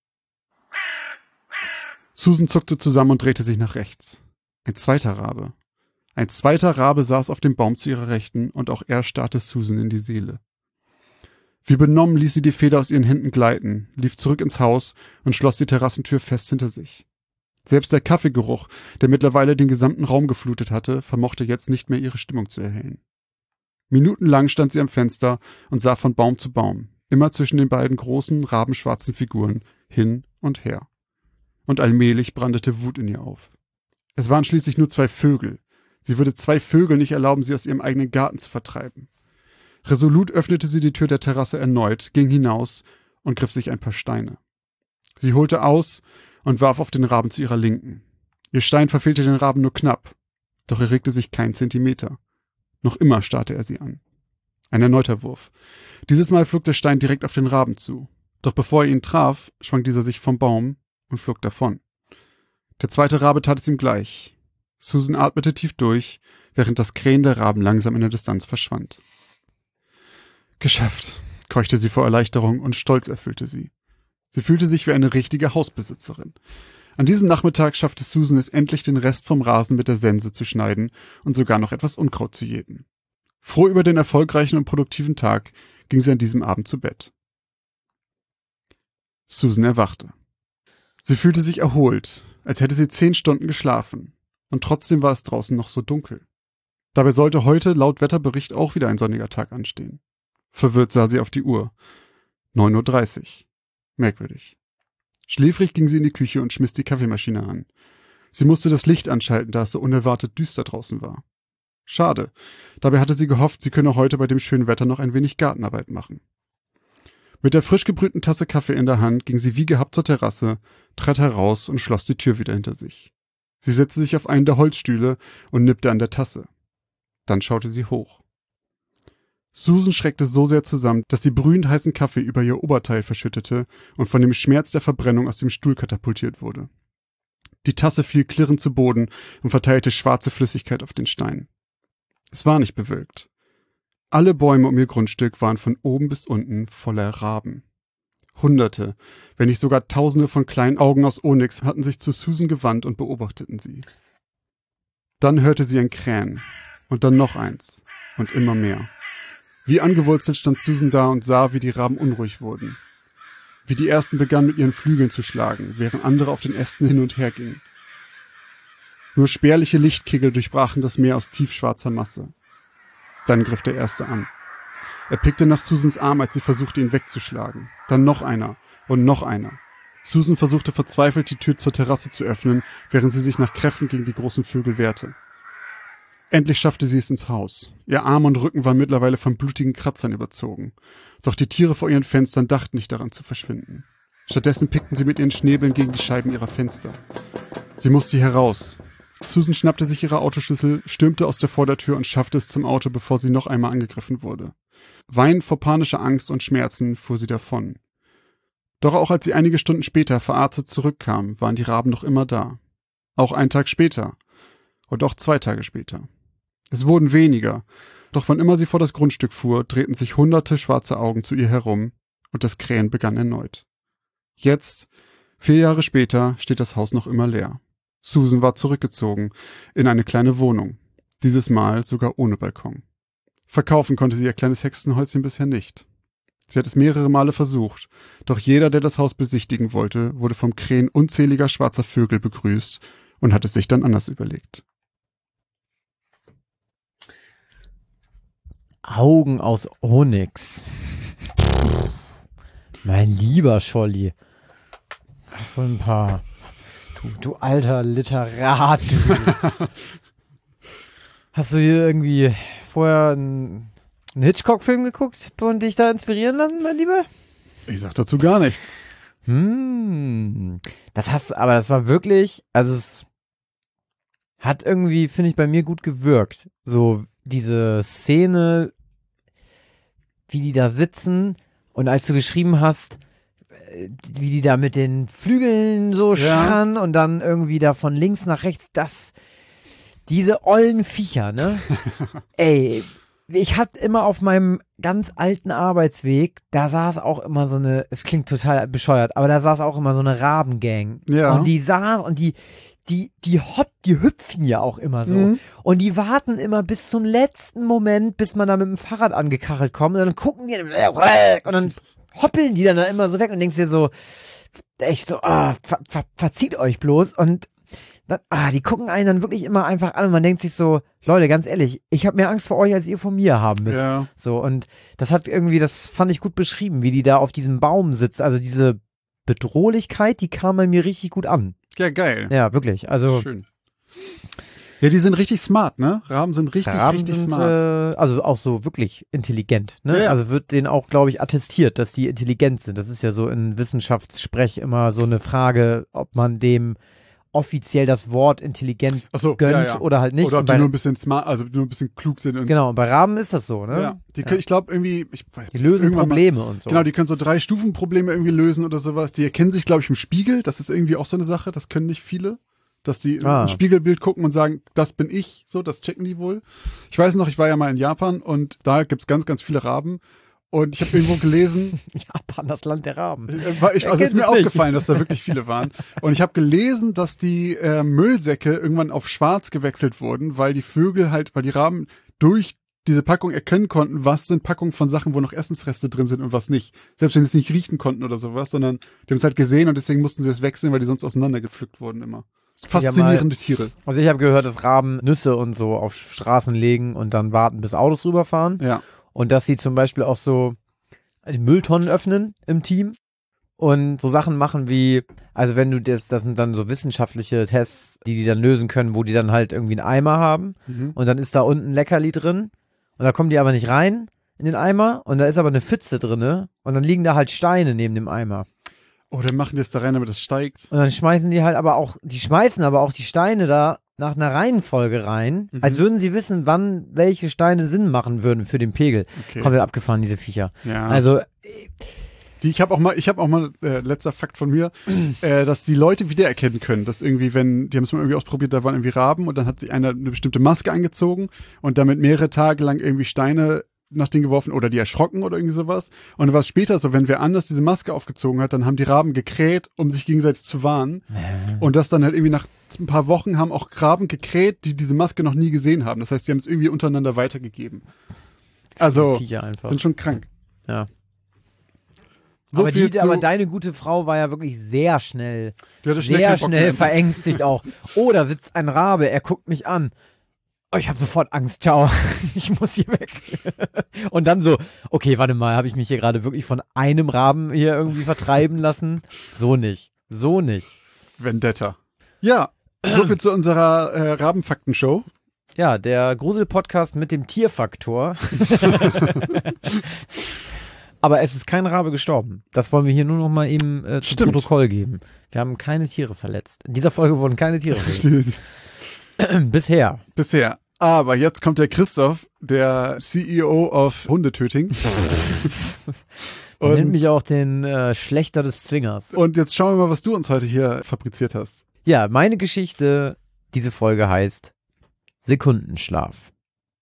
A: Susan zuckte zusammen und drehte sich nach rechts. Ein zweiter Rabe. Ein zweiter Rabe saß auf dem Baum zu ihrer Rechten und auch er starrte Susan in die Seele. Wie benommen ließ sie die Feder aus ihren Händen gleiten, lief zurück ins Haus und schloss die Terrassentür fest hinter sich. Selbst der Kaffeegeruch, der mittlerweile den gesamten Raum geflutet hatte, vermochte jetzt nicht mehr ihre Stimmung zu erhellen. Minutenlang stand sie am Fenster und sah von Baum zu Baum, immer zwischen den beiden großen, rabenschwarzen Figuren, hin und her. Und allmählich brandete Wut in ihr auf. Es waren schließlich nur zwei Vögel. Sie würde zwei Vögel nicht erlauben, sie aus ihrem eigenen Garten zu vertreiben. Resolut öffnete sie die Tür der Terrasse erneut, ging hinaus und griff sich ein paar Steine. Sie holte aus und warf auf den Raben zu ihrer Linken. Ihr Stein verfehlte den Raben nur knapp, doch er regte sich kein Zentimeter. Noch immer starrte er sie an. Ein erneuter Wurf. Dieses Mal flog der Stein direkt auf den Raben zu. Doch bevor er ihn traf, schwang dieser sich vom Baum und flog davon. Der zweite Rabe tat es ihm gleich. Susan atmete tief durch, während das Krähen der Raben langsam in der Distanz verschwand. Geschafft, keuchte sie vor Erleichterung und Stolz erfüllte sie. Sie fühlte sich wie eine richtige Hausbesitzerin. An diesem Nachmittag schaffte Susan es endlich, den Rest vom Rasen mit der Sense zu schneiden und sogar noch etwas Unkraut zu jäten. Froh über den erfolgreichen und produktiven Tag ging sie an diesem Abend zu Bett. Susan erwachte. Sie fühlte sich erholt, als hätte sie zehn Stunden geschlafen. Und trotzdem war es draußen noch so dunkel. Dabei sollte heute laut Wetterbericht auch wieder ein sonniger Tag anstehen. Verwirrt sah sie auf die Uhr. neun Uhr dreißig. Merkwürdig. Schläfrig ging sie in die Küche und schmiss die Kaffeemaschine an. Sie musste das Licht anschalten, da es so unerwartet düster draußen war. Schade. Dabei hatte sie gehofft, sie könne heute bei dem schönen Wetter noch ein wenig Gartenarbeit machen. Mit der frisch gebrühten Tasse Kaffee in der Hand ging sie wie gehabt zur Terrasse, trat heraus und schloss die Tür wieder hinter sich. Sie setzte sich auf einen der Holzstühle und nippte an der Tasse. Dann schaute sie hoch. Susan schreckte so sehr zusammen, dass sie brühend heißen Kaffee über ihr Oberteil verschüttete und von dem Schmerz der Verbrennung aus dem Stuhl katapultiert wurde. Die Tasse fiel klirrend zu Boden und verteilte schwarze Flüssigkeit auf den Stein. Es war nicht bewölkt. Alle Bäume um ihr Grundstück waren von oben bis unten voller Raben. Hunderte, wenn nicht sogar Tausende von kleinen Augen aus Onyx hatten sich zu Susan gewandt und beobachteten sie. Dann hörte sie ein Krähen und dann noch eins und immer mehr. Wie angewurzelt stand Susan da und sah, wie die Raben unruhig wurden. Wie die ersten begannen mit ihren Flügeln zu schlagen, während andere auf den Ästen hin und her gingen. Nur spärliche Lichtkegel durchbrachen das Meer aus tiefschwarzer Masse. Dann griff der erste an. Er pickte nach Susans Arm, als sie versuchte, ihn wegzuschlagen. Dann noch einer und noch einer. Susan versuchte verzweifelt, die Tür zur Terrasse zu öffnen, während sie sich nach Kräften gegen die großen Vögel wehrte. Endlich schaffte sie es ins Haus. Ihr Arm und Rücken waren mittlerweile von blutigen Kratzern überzogen. Doch die Tiere vor ihren Fenstern dachten nicht daran zu verschwinden. Stattdessen pickten sie mit ihren Schnäbeln gegen die Scheiben ihrer Fenster. Sie musste hier raus. Susan schnappte sich ihre Autoschlüssel, stürmte aus der Vordertür und schaffte es zum Auto, bevor sie noch einmal angegriffen wurde. Weinend vor panischer Angst und Schmerzen fuhr sie davon. Doch auch als sie einige Stunden später verarztet zurückkam, waren die Raben noch immer da. Auch einen Tag später. Und auch zwei Tage später. Es wurden weniger, doch wann immer sie vor das Grundstück fuhr, drehten sich hunderte schwarze Augen zu ihr herum und das Krähen begann erneut. Jetzt, vier Jahre später, steht das Haus noch immer leer. Susan war zurückgezogen in eine kleine Wohnung, dieses Mal sogar ohne Balkon. Verkaufen konnte sie ihr kleines Hexenhäuschen bisher nicht. Sie hat es mehrere Male versucht, doch jeder, der das Haus besichtigen wollte, wurde vom Krähen unzähliger schwarzer Vögel begrüßt und hat es sich dann anders überlegt.
B: Augen aus Onyx. Mein lieber Scholli. Was für ein paar... Du, du alter Literat, du. Hast du hier irgendwie vorher einen, einen Hitchcock-Film geguckt und dich da inspirieren lassen, mein Lieber?
A: Ich sag dazu gar nichts.
B: Hm, das hast, aber das war wirklich, also es hat irgendwie, finde ich, bei mir gut gewirkt. So diese Szene, wie die da sitzen und als du geschrieben hast, wie die da mit den Flügeln so
A: Ja.
B: scharren und dann irgendwie da von links nach rechts, das, diese ollen Viecher, ne? Ey, ich hatte immer auf meinem ganz alten Arbeitsweg, da saß auch immer so eine, es klingt total bescheuert, aber da saß auch immer so eine Rabengang.
A: Ja.
B: Und die saß und die, die, die hopp, die hüpfen ja auch immer so.
A: Mhm.
B: Und die warten immer bis zum letzten Moment, bis man da mit dem Fahrrad angekachelt kommt und dann gucken die und dann hoppeln die dann da immer so weg und denkst dir so, echt so, ah, ver, ver, verzieht euch bloß und dann, ah, die gucken einen dann wirklich immer einfach an und man denkt sich so, Leute, ganz ehrlich, ich habe mehr Angst vor euch, als ihr vor mir haben müsst.
A: Ja.
B: So, und das hat irgendwie, das fand ich gut beschrieben, wie die da auf diesem Baum sitzt. Also diese Bedrohlichkeit, die kam bei mir richtig gut an.
A: Ja, geil.
B: Ja, wirklich. Also
A: Schön. Ja, die sind richtig smart, ne? Raben sind richtig,
B: Raben
A: richtig
B: sind,
A: smart.
B: äh, also auch so wirklich intelligent, ne?
A: Ja, ja.
B: Also wird denen auch, glaube ich, attestiert, dass die intelligent sind. Das ist ja so in Wissenschaftssprech immer so eine Frage, ob man dem offiziell das Wort intelligent
A: Ach so,
B: gönnt
A: ja, ja.
B: oder halt nicht.
A: Oder ob
B: Und
A: die
B: bei,
A: nur ein bisschen smart, also nur ein bisschen klug sind. Und,
B: genau, und bei Raben ist das so, ne?
A: Ja, die
B: Ja.
A: können, ich glaube irgendwie, ich weiß,
B: Die lösen
A: irgendwann mal-
B: Probleme und so.
A: Genau, die können so drei Stufenprobleme irgendwie lösen oder sowas. Die erkennen sich, glaube ich, im Spiegel. Das ist irgendwie auch so eine Sache. Das können nicht viele. Dass die
B: Ah.
A: ein Spiegelbild gucken und sagen, das bin ich. So, das checken die wohl. Ich weiß noch, ich war ja mal in Japan und da gibt's ganz, ganz viele Raben. Und ich habe irgendwo gelesen,
B: Japan, das Land der Raben.
A: äh, war ich,
B: Wer
A: also ist
B: kennt
A: mir
B: es nicht?
A: aufgefallen, dass da wirklich viele waren. Und ich habe gelesen, dass die äh, Müllsäcke irgendwann auf schwarz gewechselt wurden, weil die Vögel halt, weil die Raben durch diese Packung erkennen konnten, was sind Packungen von Sachen, wo noch Essensreste drin sind und was nicht. Selbst wenn sie es nicht riechen konnten oder sowas, sondern die haben es halt gesehen und deswegen mussten sie es wechseln, weil die sonst auseinandergepflückt wurden immer. Faszinierende Tiere.
B: Also ich habe gehört, dass Raben Nüsse und so auf Straßen legen und dann warten, bis Autos rüberfahren.
A: Ja.
B: Und dass sie zum Beispiel auch so die Mülltonnen öffnen im Team und so Sachen machen wie, also wenn du das, das sind dann so wissenschaftliche Tests, die die dann lösen können, wo die dann halt irgendwie einen Eimer haben
A: Mhm.
B: und dann ist da unten ein Leckerli drin und da kommen die aber nicht rein in den Eimer und da ist aber eine Pfütze drinne und dann liegen da halt Steine neben dem Eimer.
A: Oh, dann machen die es da rein, damit es steigt.
B: Und dann schmeißen die halt aber auch, die schmeißen aber auch die Steine da nach einer Reihenfolge rein,
A: Mhm.
B: als würden sie wissen, wann welche Steine Sinn machen würden für den Pegel.
A: Okay.
B: Komplett abgefahren, diese Viecher.
A: Ja.
B: Also,
A: Die, ich habe auch mal, ich habe auch mal, äh, letzter Fakt von mir, äh, dass die Leute wiedererkennen können, dass irgendwie, wenn, die haben es mal irgendwie ausprobiert, da waren irgendwie Raben und dann hat sich einer eine bestimmte Maske angezogen und damit mehrere Tage lang irgendwie Steine nach denen geworfen oder die erschrocken oder irgendwie sowas. Und dann war es später so, wenn wer anders diese Maske aufgezogen hat, dann haben die Raben gekräht, um sich gegenseitig zu warnen. Und das dann halt irgendwie nach ein paar Wochen haben auch Raben gekräht, die diese Maske noch nie gesehen haben. Das heißt, die haben es irgendwie untereinander weitergegeben. Also,
B: Viecher einfach.
A: sind schon krank.
B: Ja.
A: So
B: aber,
A: viel
B: die,
A: zu,
B: aber deine gute Frau war ja wirklich sehr schnell,
A: die hatte schnell
B: sehr
A: keinen Bock
B: schnell
A: mehr.
B: verängstigt auch. Oh, da sitzt ein Rabe, er guckt mich an. Oh, ich habe sofort Angst, ciao, ich muss hier weg. Und dann so, okay, warte mal, habe ich mich hier gerade wirklich von einem Raben hier irgendwie vertreiben lassen? So nicht, so nicht.
A: Vendetta. Ja, so viel zu unserer äh, Rabenfakten-Show.
B: Ja, der Grusel-Podcast mit dem Tierfaktor. Aber es ist kein Rabe gestorben. Das wollen wir hier nur noch mal eben äh, zum
A: Stimmt.
B: Protokoll geben. Wir haben keine Tiere verletzt. In dieser Folge wurden keine Tiere verletzt. Bisher.
A: Bisher. Aber jetzt kommt der Christoph, der C E O of Hundetöting.
B: Man nennt
A: und,
B: mich auch den äh, Schlechter des Zwingers.
A: und jetzt schauen wir mal, was du uns heute hier fabriziert hast.
B: Ja, meine Geschichte, diese Folge heißt Sekundenschlaf.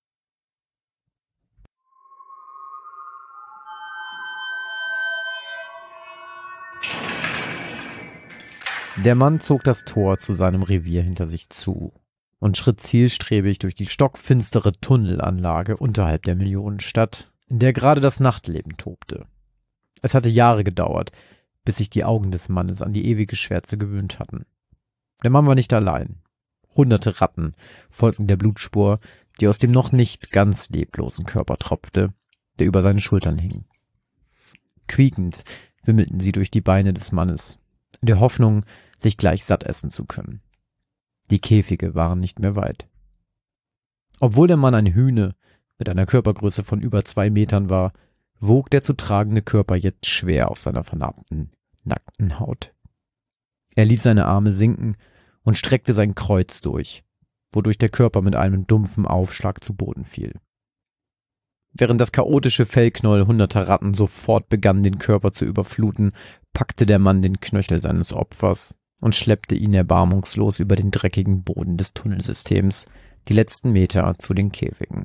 B: Der Mann zog das Tor zu seinem Revier hinter sich zu und schritt zielstrebig durch die stockfinstere Tunnelanlage unterhalb der Millionenstadt, in der gerade das Nachtleben tobte. Es hatte Jahre gedauert, bis sich die Augen des Mannes an die ewige Schwärze gewöhnt hatten. Der Mann war nicht allein. Hunderte Ratten folgten der Blutspur, die aus dem noch nicht ganz leblosen Körper tropfte, der über seinen Schultern hing. Quiekend wimmelten sie durch die Beine des Mannes, in der Hoffnung, sich gleich satt essen zu können. Die Käfige waren nicht mehr weit. Obwohl der Mann ein Hühne mit einer Körpergröße von über zwei Metern war, wog der zu tragende Körper jetzt schwer auf seiner vernarbten, nackten Haut. Er ließ seine Arme sinken und streckte sein Kreuz durch, wodurch der Körper mit einem dumpfen Aufschlag zu Boden fiel. Während das chaotische Fellknäuel hunderter Ratten sofort begann, den Körper zu überfluten, packte der Mann den Knöchel seines Opfers und schleppte ihn erbarmungslos über den dreckigen Boden des Tunnelsystems, die letzten Meter zu den Käfigen.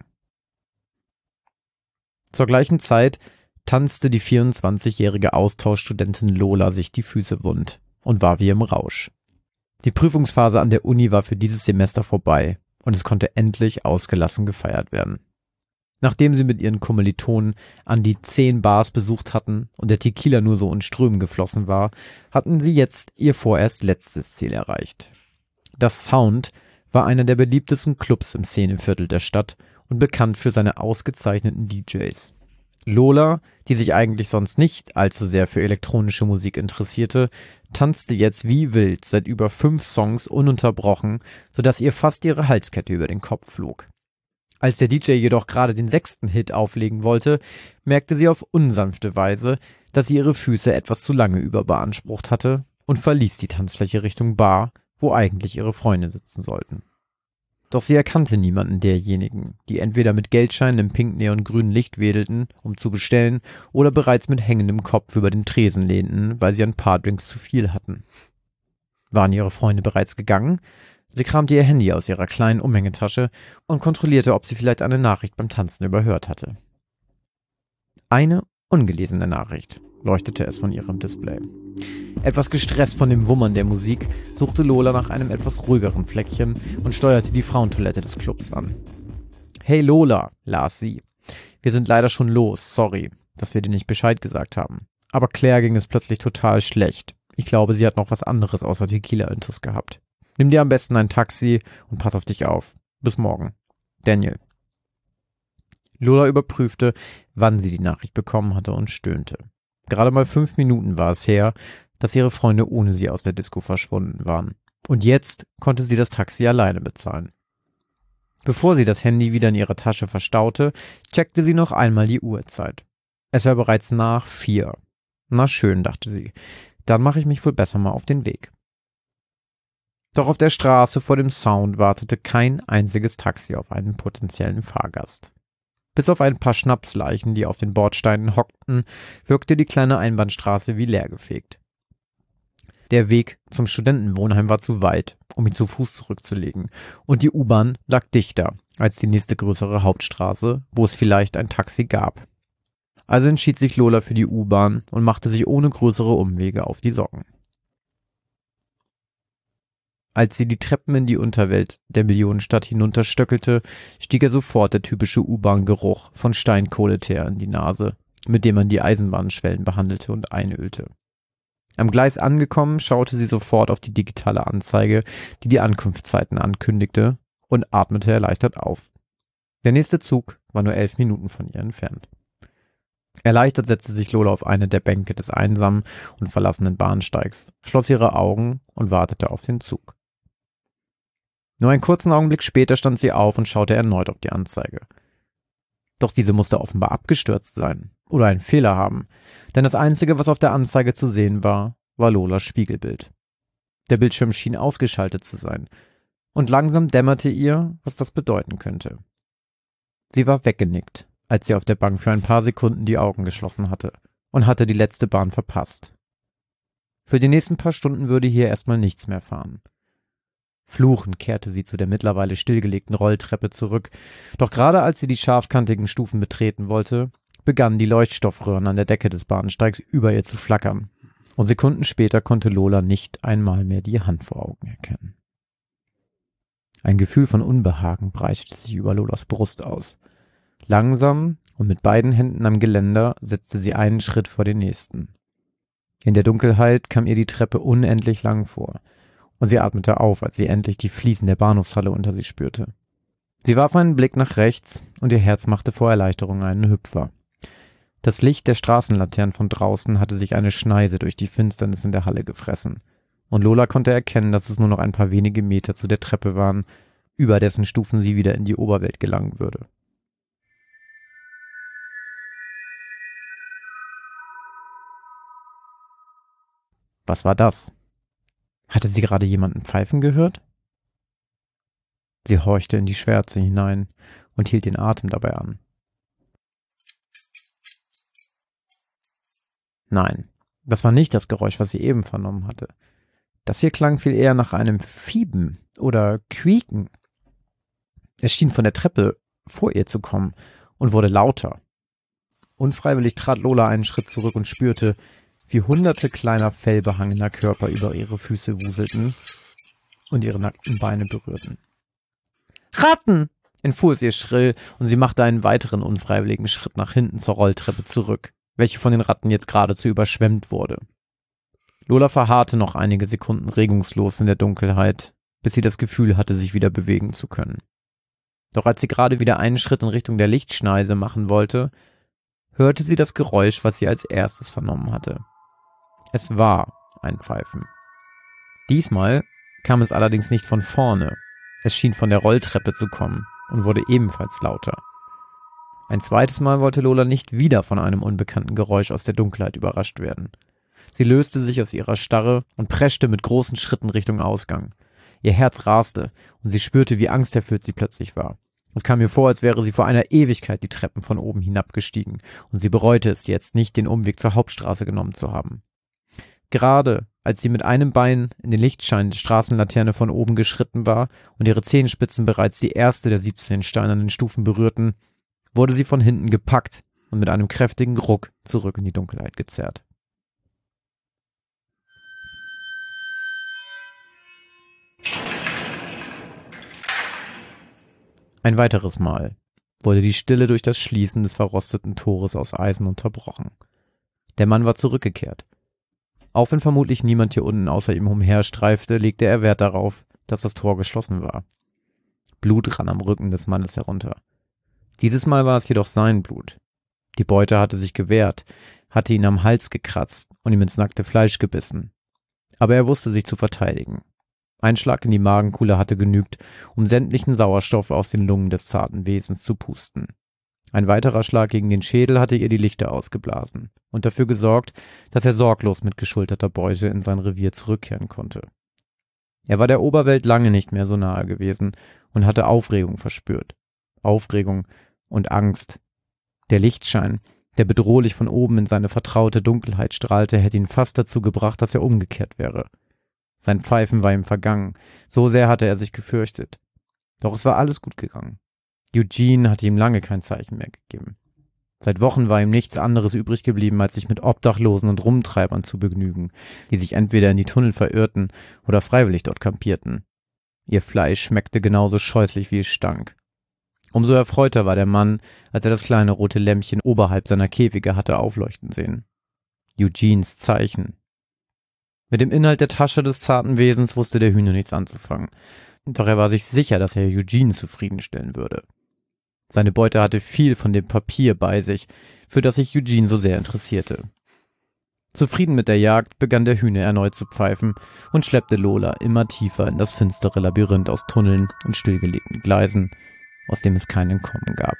B: Zur gleichen Zeit tanzte die vierundzwanzigjährige Austauschstudentin Lola sich die Füße wund und war wie im Rausch. Die Prüfungsphase an der Uni war für dieses Semester vorbei und es konnte endlich ausgelassen gefeiert werden. Nachdem sie mit ihren Kommilitonen an die zehn Bars besucht hatten und der Tequila nur so in Strömen geflossen war, hatten sie jetzt ihr vorerst letztes Ziel erreicht. Das Sound war einer der beliebtesten Clubs im Szeneviertel der Stadt und bekannt für seine ausgezeichneten D Js. Lola, die sich eigentlich sonst nicht allzu sehr für elektronische Musik interessierte, tanzte jetzt wie wild seit über fünf Songs ununterbrochen, sodass ihr fast ihre Halskette über den Kopf flog. Als der D J jedoch gerade den sechsten Hit auflegen wollte, merkte sie auf unsanfte Weise, dass sie ihre Füße etwas zu lange überbeansprucht hatte und verließ die Tanzfläche Richtung Bar, wo eigentlich ihre Freunde sitzen sollten. Doch sie erkannte niemanden derjenigen, die entweder mit Geldscheinen im pink-neongrünen Licht wedelten, um zu bestellen, oder bereits mit hängendem Kopf über den Tresen lehnten, weil sie ein paar Drinks zu viel hatten. Waren ihre Freunde bereits gegangen? Sie kramte ihr Handy aus ihrer kleinen Umhängetasche und kontrollierte, ob sie vielleicht eine Nachricht beim Tanzen überhört hatte. Eine ungelesene Nachricht, leuchtete es von ihrem Display. Etwas gestresst von dem Wummern der Musik, suchte Lola nach einem etwas ruhigeren Fleckchen und steuerte die Frauentoilette des Clubs an. »Hey Lola«, las sie. »Wir sind leider schon los, sorry, dass wir dir nicht Bescheid gesagt haben. Aber Claire ging es plötzlich total schlecht. Ich glaube, sie hat noch was anderes außer Tequila-Intus gehabt. Nimm dir am besten ein Taxi und pass auf dich auf. Bis morgen. Daniel.« Lola überprüfte, wann sie die Nachricht bekommen hatte und stöhnte. Gerade mal fünf Minuten war es her, dass ihre Freunde ohne sie aus der Disco verschwunden waren. Und jetzt konnte sie das Taxi alleine bezahlen. Bevor sie das Handy wieder in ihrer Tasche verstaute, checkte sie noch einmal die Uhrzeit. Es war bereits nach vier. Na schön, dachte sie. Dann mache ich mich wohl besser mal auf den Weg. Doch auf der Straße vor dem Sound wartete kein einziges Taxi auf einen potenziellen Fahrgast. Bis auf ein paar Schnapsleichen, die auf den Bordsteinen hockten, wirkte die kleine Einbahnstraße wie leergefegt. Der Weg zum Studentenwohnheim war zu weit, um ihn zu Fuß zurückzulegen, und die U-Bahn lag dichter als die nächste größere Hauptstraße, wo es vielleicht ein Taxi gab. Also entschied sich Lola für die U-Bahn und machte sich ohne größere Umwege auf die Socken. Als sie die Treppen in die Unterwelt der Millionenstadt hinunterstöckelte, stieg ihr sofort der typische U-Bahn-Geruch von Steinkohleteer in die Nase, mit dem man die Eisenbahnschwellen behandelte und einölte. Am Gleis angekommen, schaute sie sofort auf die digitale Anzeige, die die Ankunftszeiten ankündigte, und atmete erleichtert auf. Der nächste Zug war nur elf Minuten von ihr entfernt. Erleichtert setzte sich Lola auf eine der Bänke des einsamen und verlassenen Bahnsteigs, schloss ihre Augen und wartete auf den Zug. Nur einen kurzen Augenblick später stand sie auf und schaute erneut auf die Anzeige. Doch diese musste offenbar abgestürzt sein oder einen Fehler haben, denn das Einzige, was auf der Anzeige zu sehen war, war Lolas Spiegelbild. Der Bildschirm schien ausgeschaltet zu sein, und langsam dämmerte ihr, was das bedeuten könnte. Sie war weggenickt, als sie auf der Bank für ein paar Sekunden die Augen geschlossen hatte, und hatte die letzte Bahn verpasst. Für die nächsten paar Stunden würde hier erstmal nichts mehr fahren. Fluchend kehrte sie zu der mittlerweile stillgelegten Rolltreppe zurück, doch gerade als sie die scharfkantigen Stufen betreten wollte, begannen die Leuchtstoffröhren an der Decke des Bahnsteigs über ihr zu flackern, und Sekunden später konnte Lola nicht einmal mehr die Hand vor Augen erkennen. Ein Gefühl von Unbehagen breitete sich über Lolas Brust aus. Langsam und mit beiden Händen am Geländer setzte sie einen Schritt vor den nächsten. In der Dunkelheit kam ihr die Treppe unendlich lang vor, und sie atmete auf, als sie endlich die Fliesen der Bahnhofshalle unter sich spürte. Sie warf einen Blick nach rechts, und ihr Herz machte vor Erleichterung einen Hüpfer. Das Licht der Straßenlaternen von draußen hatte sich eine Schneise durch die Finsternis in der Halle gefressen, und Lola konnte erkennen, dass es nur noch ein paar wenige Meter zu der Treppe waren, über dessen Stufen sie wieder in die Oberwelt gelangen würde. Was war das? Hatte sie gerade jemanden pfeifen gehört? Sie horchte in die Schwärze hinein und hielt den Atem dabei an. Nein, das war nicht das Geräusch, was sie eben vernommen hatte. Das hier klang viel eher nach einem Fieben oder Quieken. Es schien von der Treppe vor ihr zu kommen und wurde lauter. Unfreiwillig trat Lola einen Schritt zurück und spürte, wie hunderte kleiner fellbehangener Körper über ihre Füße wuselten und ihre nackten Beine berührten. »Ratten!« entfuhr es ihr schrill, und sie machte einen weiteren unfreiwilligen Schritt nach hinten zur Rolltreppe zurück, welche von den Ratten jetzt geradezu überschwemmt wurde. Lola verharrte noch einige Sekunden regungslos in der Dunkelheit, bis sie das Gefühl hatte, sich wieder bewegen zu können. Doch als sie gerade wieder einen Schritt in Richtung der Lichtschneise machen wollte, hörte sie das Geräusch, was sie als erstes vernommen hatte. Es war ein Pfeifen. Diesmal kam es allerdings nicht von vorne. Es schien von der Rolltreppe zu kommen und wurde ebenfalls lauter. Ein zweites Mal wollte Lola nicht wieder von einem unbekannten Geräusch aus der Dunkelheit überrascht werden. Sie löste sich aus ihrer Starre und preschte mit großen Schritten Richtung Ausgang. Ihr Herz raste und sie spürte, wie angsterfüllt sie plötzlich war. Es kam ihr vor, als wäre sie vor einer Ewigkeit die Treppen von oben hinabgestiegen, und sie bereute es jetzt, nicht den Umweg zur Hauptstraße genommen zu haben. Gerade als sie mit einem Bein in den Lichtschein der Straßenlaterne von oben geschritten war und ihre Zehenspitzen bereits die erste der siebzehn steinernen Stufen berührten, wurde sie von hinten gepackt und mit einem kräftigen Ruck zurück in die Dunkelheit gezerrt. Ein weiteres Mal wurde die Stille durch das Schließen des verrosteten Tores aus Eisen unterbrochen. Der Mann war zurückgekehrt. Auch wenn vermutlich niemand hier unten außer ihm umherstreifte, legte er Wert darauf, dass das Tor geschlossen war. Blut rann am Rücken des Mannes herunter. Dieses Mal war es jedoch sein Blut. Die Beute hatte sich gewehrt, hatte ihn am Hals gekratzt und ihm ins nackte Fleisch gebissen. Aber er wusste sich zu verteidigen. Ein Schlag in die Magenkuhle hatte genügt, um sämtlichen Sauerstoff aus den Lungen des zarten Wesens zu pusten. Ein weiterer Schlag gegen den Schädel hatte ihr die Lichter ausgeblasen und dafür gesorgt, dass er sorglos mit geschulterter Beute in sein Revier zurückkehren konnte. Er war der Oberwelt lange nicht mehr so nahe gewesen und hatte Aufregung verspürt. Aufregung und Angst. Der Lichtschein, der bedrohlich von oben in seine vertraute Dunkelheit strahlte, hätte ihn fast dazu gebracht, dass er umgekehrt wäre. Sein Pfeifen war ihm vergangen, so sehr hatte er sich gefürchtet. Doch es war alles gut gegangen. Eugene hatte ihm lange kein Zeichen mehr gegeben. Seit Wochen war ihm nichts anderes übrig geblieben, als sich mit Obdachlosen und Rumtreibern zu begnügen, die sich entweder in die Tunnel verirrten oder freiwillig dort kampierten. Ihr Fleisch schmeckte genauso scheußlich, wie es stank. Umso erfreuter war der Mann, als er das kleine rote Lämpchen oberhalb seiner Käfige hatte aufleuchten sehen. Eugenes Zeichen. Mit dem Inhalt der Tasche des zarten Wesens wusste der Hühner nichts anzufangen, doch er war sich sicher, dass er Eugene zufriedenstellen würde. Seine Beute hatte viel von dem Papier bei sich, für das sich Eugene so sehr interessierte. Zufrieden mit der Jagd begann der Hühner erneut zu pfeifen und schleppte Lola immer tiefer in das finstere Labyrinth aus Tunneln und stillgelegten Gleisen, aus dem es kein Entkommen gab.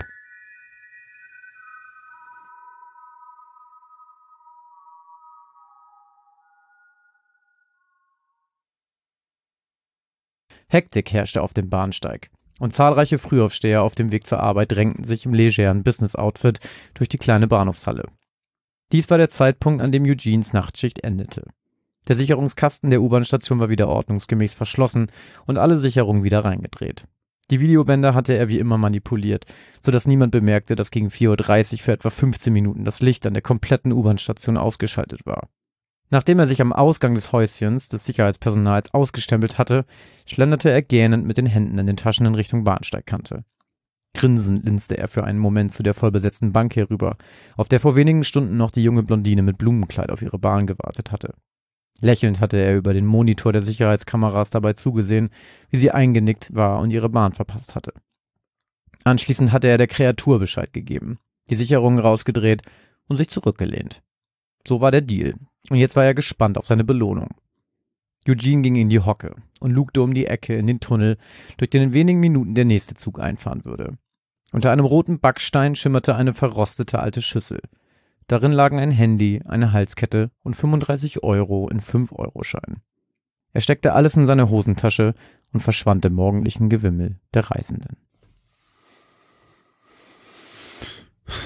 B: Hektik herrschte auf dem Bahnsteig, und zahlreiche Frühaufsteher auf dem Weg zur Arbeit drängten sich im legeren Business-Outfit durch die kleine Bahnhofshalle. Dies war der Zeitpunkt, an dem Eugenes Nachtschicht endete. Der Sicherungskasten der U-Bahn-Station war wieder ordnungsgemäß verschlossen und alle Sicherungen wieder reingedreht. Die Videobänder hatte er wie immer manipuliert, sodass niemand bemerkte, dass gegen vier Uhr dreißig für etwa fünfzehn Minuten das Licht an der kompletten U-Bahn-Station ausgeschaltet war. Nachdem er sich am Ausgang des Häuschens des Sicherheitspersonals ausgestempelt hatte, schlenderte er gähnend mit den Händen in den Taschen in Richtung Bahnsteigkante. Grinsend linste er für einen Moment zu der vollbesetzten Bank herüber, auf der vor wenigen Stunden noch die junge Blondine mit Blumenkleid auf ihre Bahn gewartet hatte. Lächelnd hatte er über den Monitor der Sicherheitskameras dabei zugesehen, wie sie eingenickt war und ihre Bahn verpasst hatte. Anschließend hatte er der Kreatur Bescheid gegeben, die Sicherungen rausgedreht und sich zurückgelehnt. So war der Deal. Und jetzt war er gespannt auf seine Belohnung. Eugene ging in die Hocke und lugte um die Ecke in den Tunnel, durch den in wenigen Minuten der nächste Zug einfahren würde. Unter einem roten Backstein schimmerte eine verrostete alte Schüssel. Darin lagen ein Handy, eine Halskette und fünfunddreißig Euro in fünf-Euro-Scheinen. Er steckte alles in seine Hosentasche und verschwand im morgendlichen Gewimmel der Reisenden.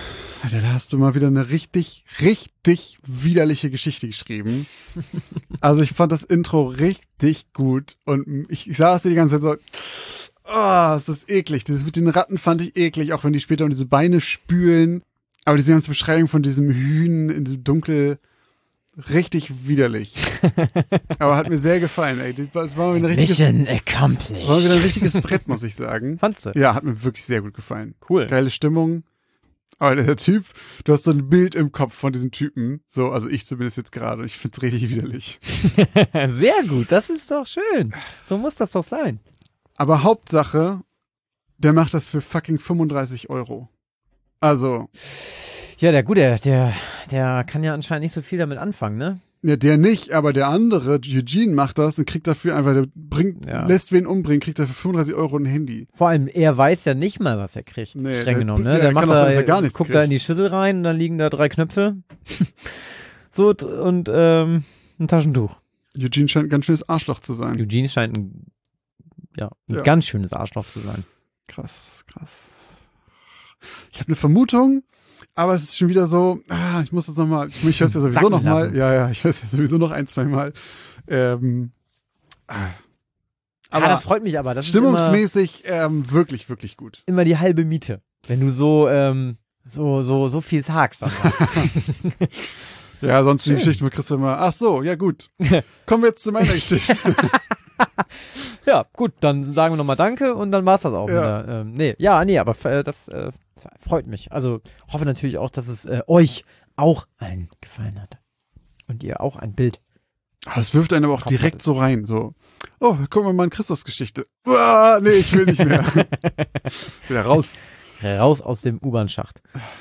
A: Alter, da hast du mal wieder eine richtig, richtig widerliche Geschichte geschrieben. Also ich fand das Intro richtig gut und ich, ich saß die ganze Zeit so, oh, ist das eklig. Dieses mit den Ratten fand ich eklig, auch wenn die später um diese Beine spülen. Aber diese ganze Beschreibung von diesem Hühn in diesem Dunkel, richtig widerlich. Aber hat mir sehr gefallen, ey. Das war ein richtiges,
B: Mission accomplished.
A: war wieder ein richtiges Brett, muss ich sagen.
B: Fandst du?
A: Ja, hat mir wirklich sehr gut gefallen.
B: Cool.
A: Geile Stimmung. Aber der Typ, du hast so ein Bild im Kopf von diesem Typen. So, also ich zumindest jetzt gerade. Ich find's richtig widerlich.
B: Sehr gut, das ist doch schön. So muss das doch sein.
A: Aber Hauptsache, der macht das für fucking fünfunddreißig Euro. Also,
B: Ja, der Gute, der, der, der kann ja anscheinend nicht so viel damit anfangen, ne?
A: ja, der nicht, aber der andere, Eugene, macht das und kriegt dafür einfach, der bringt,
B: Ja.
A: lässt wen umbringen, kriegt dafür fünfunddreißig Euro ein Handy.
B: Vor allem, er weiß ja nicht mal, was er kriegt.
A: Nee,
B: streng
A: der-
B: genommen, ne?
A: ja,
B: Der
A: kann
B: macht
A: auch sein,
B: da,
A: dass er gar nichts
B: guckt
A: kriegt.
B: da in die Schüssel rein und dann liegen da drei Knöpfe. So, t- und, ähm, ein Taschentuch.
A: Eugene scheint ein ganz schönes Arschloch zu sein.
B: Eugene scheint ein, ja, ein
A: Ja.
B: ganz schönes Arschloch zu sein.
A: Krass, krass. Ich habe eine Vermutung, aber es ist schon wieder so, ah, ich muss das nochmal, ich höre es ja sowieso
B: Sacken
A: nochmal.
B: lassen.
A: Ja, ja, ich höre es ja sowieso noch ein, zwei Mal. Ähm, ah.
B: Aber
A: aber
B: das freut mich aber. Das ist immer,
A: stimmungsmäßig ähm, wirklich, wirklich gut.
B: immer die halbe Miete. Wenn du so, ähm, so, so, so viel sagst. Aber.
A: Ja, sonst die
B: Schön.
A: Geschichten von Christian immer, ach so, ja gut. Kommen wir jetzt zu meiner Geschichte.
B: Ja, gut, dann sagen wir nochmal Danke und dann war's das auch
A: Ja.
B: wieder. Ähm, nee, ja, nee, aber äh, das äh, freut mich. Also hoffe natürlich auch, dass es äh, euch auch allen gefallen hat. Und ihr auch ein Bild.
A: Aber es wirft einen aber auch
B: Kopf
A: direkt
B: hat.
A: so rein, so, oh, gucken wir mal in Christus Geschichte. Uah, nee, ich will nicht mehr. Wieder raus.
B: Raus aus dem U-Bahn-Schacht.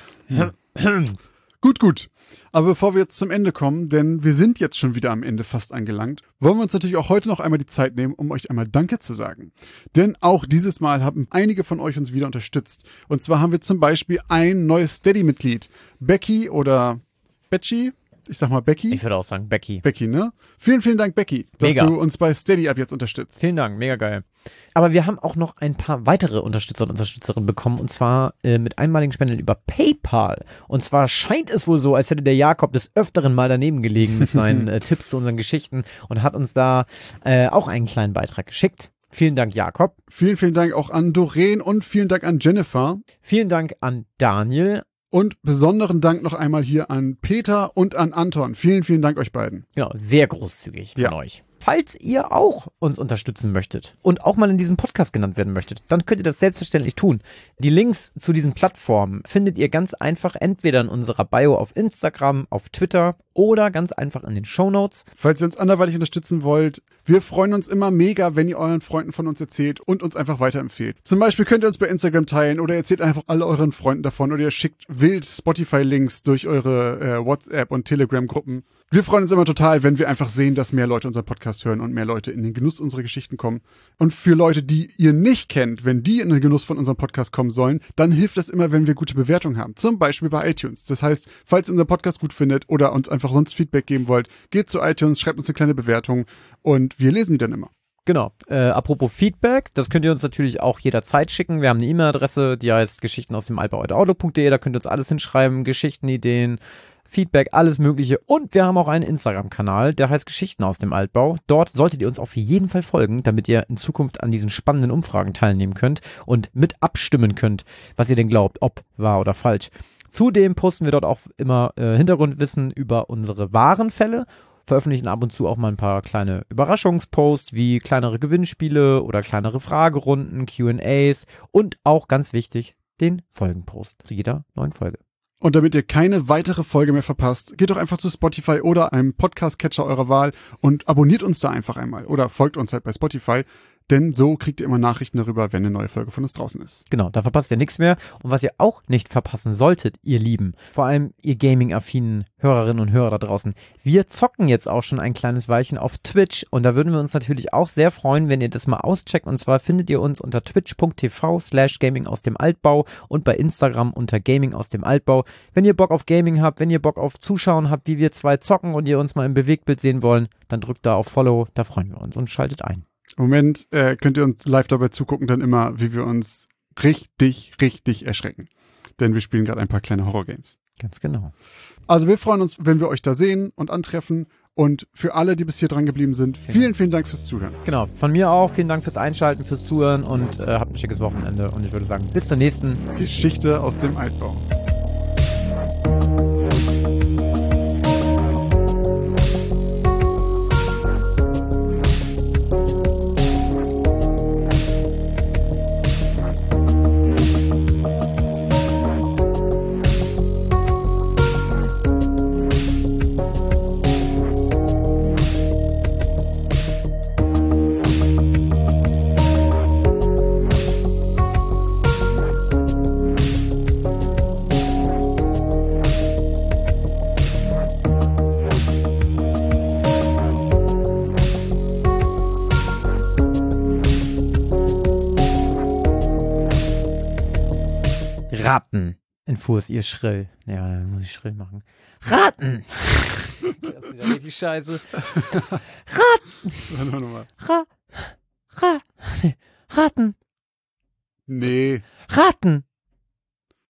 A: Gut, gut. Aber bevor wir jetzt zum Ende kommen, denn wir sind jetzt schon wieder am Ende fast angelangt, wollen wir uns natürlich auch heute noch einmal die Zeit nehmen, um euch einmal Danke zu sagen. Denn auch dieses Mal haben einige von euch uns wieder unterstützt. Und zwar haben wir zum Beispiel ein neues Steady-Mitglied. Becky oder Betsy, ich sag mal Becky.
B: Ich würde auch sagen, Becky.
A: Becky, ne? Vielen, vielen Dank, Becky, dass
B: Mega.
A: du uns bei Steady ab jetzt unterstützt.
B: Vielen Dank, mega geil. Aber wir haben auch noch ein paar weitere Unterstützer und Unterstützerinnen bekommen und zwar äh, mit einmaligen Spenden über PayPal. Und zwar scheint es wohl so, als hätte der Jakob des Öfteren mal daneben gelegen mit seinen äh, Tipps zu unseren Geschichten und hat uns da äh, auch einen kleinen Beitrag geschickt. Vielen Dank, Jakob.
A: Vielen, vielen Dank auch an Doreen und vielen Dank an Jennifer.
B: Vielen Dank an Daniel.
A: Und besonderen Dank noch einmal hier an Peter und an Anton. Vielen, vielen Dank euch beiden.
B: Genau, sehr großzügig von
A: Ja.
B: euch. Falls ihr auch uns unterstützen möchtet und auch mal in diesem Podcast genannt werden möchtet, dann könnt ihr das selbstverständlich tun. Die Links zu diesen Plattformen findet ihr ganz einfach entweder in unserer Bio auf Instagram, auf Twitter oder ganz einfach in den Shownotes.
A: Falls ihr uns anderweitig unterstützen wollt, wir freuen uns immer mega, wenn ihr euren Freunden von uns erzählt und uns einfach weiterempfehlt. Zum Beispiel könnt ihr uns bei Instagram teilen oder erzählt einfach alle euren Freunden davon oder ihr schickt wild Spotify-Links durch eure äh, WhatsApp- und Telegram-Gruppen. Wir freuen uns immer total, wenn wir einfach sehen, dass mehr Leute unseren Podcast hören und mehr Leute in den Genuss unserer Geschichten kommen. Und für Leute, die ihr nicht kennt, wenn die in den Genuss von unserem Podcast kommen sollen, dann hilft das immer, wenn wir gute Bewertungen haben. Zum Beispiel bei iTunes. Das heißt, falls ihr unseren Podcast gut findet oder uns einfach sonst Feedback geben wollt, geht zu iTunes, schreibt uns eine kleine Bewertung und wir lesen die dann immer.
B: Genau. Äh, apropos Feedback, das könnt ihr uns natürlich auch jederzeit schicken. Wir haben eine E-Mail-Adresse, die heißt geschichten aus dem Altbau at outlook punkt de. Da könnt ihr uns alles hinschreiben, Geschichten, Ideen, Feedback, alles mögliche. Und wir haben auch einen Instagram-Kanal, der heißt Geschichten aus dem Altbau. Dort solltet ihr uns auf jeden Fall folgen, damit ihr in Zukunft an diesen spannenden Umfragen teilnehmen könnt und mit abstimmen könnt, was ihr denn glaubt, ob wahr oder falsch. Zudem posten wir dort auch immer äh, Hintergrundwissen über unsere wahren Fälle, veröffentlichen ab und zu auch mal ein paar kleine Überraschungsposts wie kleinere Gewinnspiele oder kleinere Fragerunden, Q and A's und auch ganz wichtig, den Folgenpost zu jeder neuen Folge.
A: Und damit ihr keine weitere Folge mehr verpasst, geht doch einfach zu Spotify oder einem Podcast-Catcher eurer Wahl und abonniert uns da einfach einmal oder folgt uns halt bei Spotify, denn so kriegt ihr immer Nachrichten darüber, wenn eine neue Folge von uns draußen ist.
B: Genau, da verpasst ihr nichts mehr. Und was ihr auch nicht verpassen solltet, ihr Lieben, vor allem ihr Gaming-affinen Hörerinnen und Hörer da draußen, wir zocken jetzt auch schon ein kleines Weilchen auf Twitch und da würden wir uns natürlich auch sehr freuen, wenn ihr das mal auscheckt. Und zwar findet ihr uns unter twitch punkt tv slash gaming aus dem Altbau und bei Instagram unter gaming aus dem Altbau. Wenn ihr Bock auf Gaming habt, wenn ihr Bock auf Zuschauen habt, wie wir zwei zocken und ihr uns mal im Bewegtbild sehen wollen, dann drückt da auf Follow, da freuen wir uns und schaltet ein.
A: Im Moment äh, könnt ihr uns live dabei zugucken, dann immer, wie wir uns richtig, richtig erschrecken. denn wir spielen gerade ein paar kleine Horror-Games.
B: Ganz genau.
A: Also wir freuen uns, wenn wir euch da sehen und antreffen. Und für alle, die bis hier dran geblieben sind, vielen, vielen Dank fürs Zuhören.
B: Genau, von mir auch. Vielen Dank fürs Einschalten, fürs Zuhören und äh, habt ein schickes Wochenende. Und ich würde sagen, bis zur nächsten
A: Geschichte aus dem Altbau.
B: Ratten, entfuhr es ihr schrill. Ja, dann muss ich schrill machen. Ratten! Das ist wieder richtig scheiße. Ratten!
A: Nochmal.
B: Ra, ra, Ratten!
A: Nee.
B: Ratten!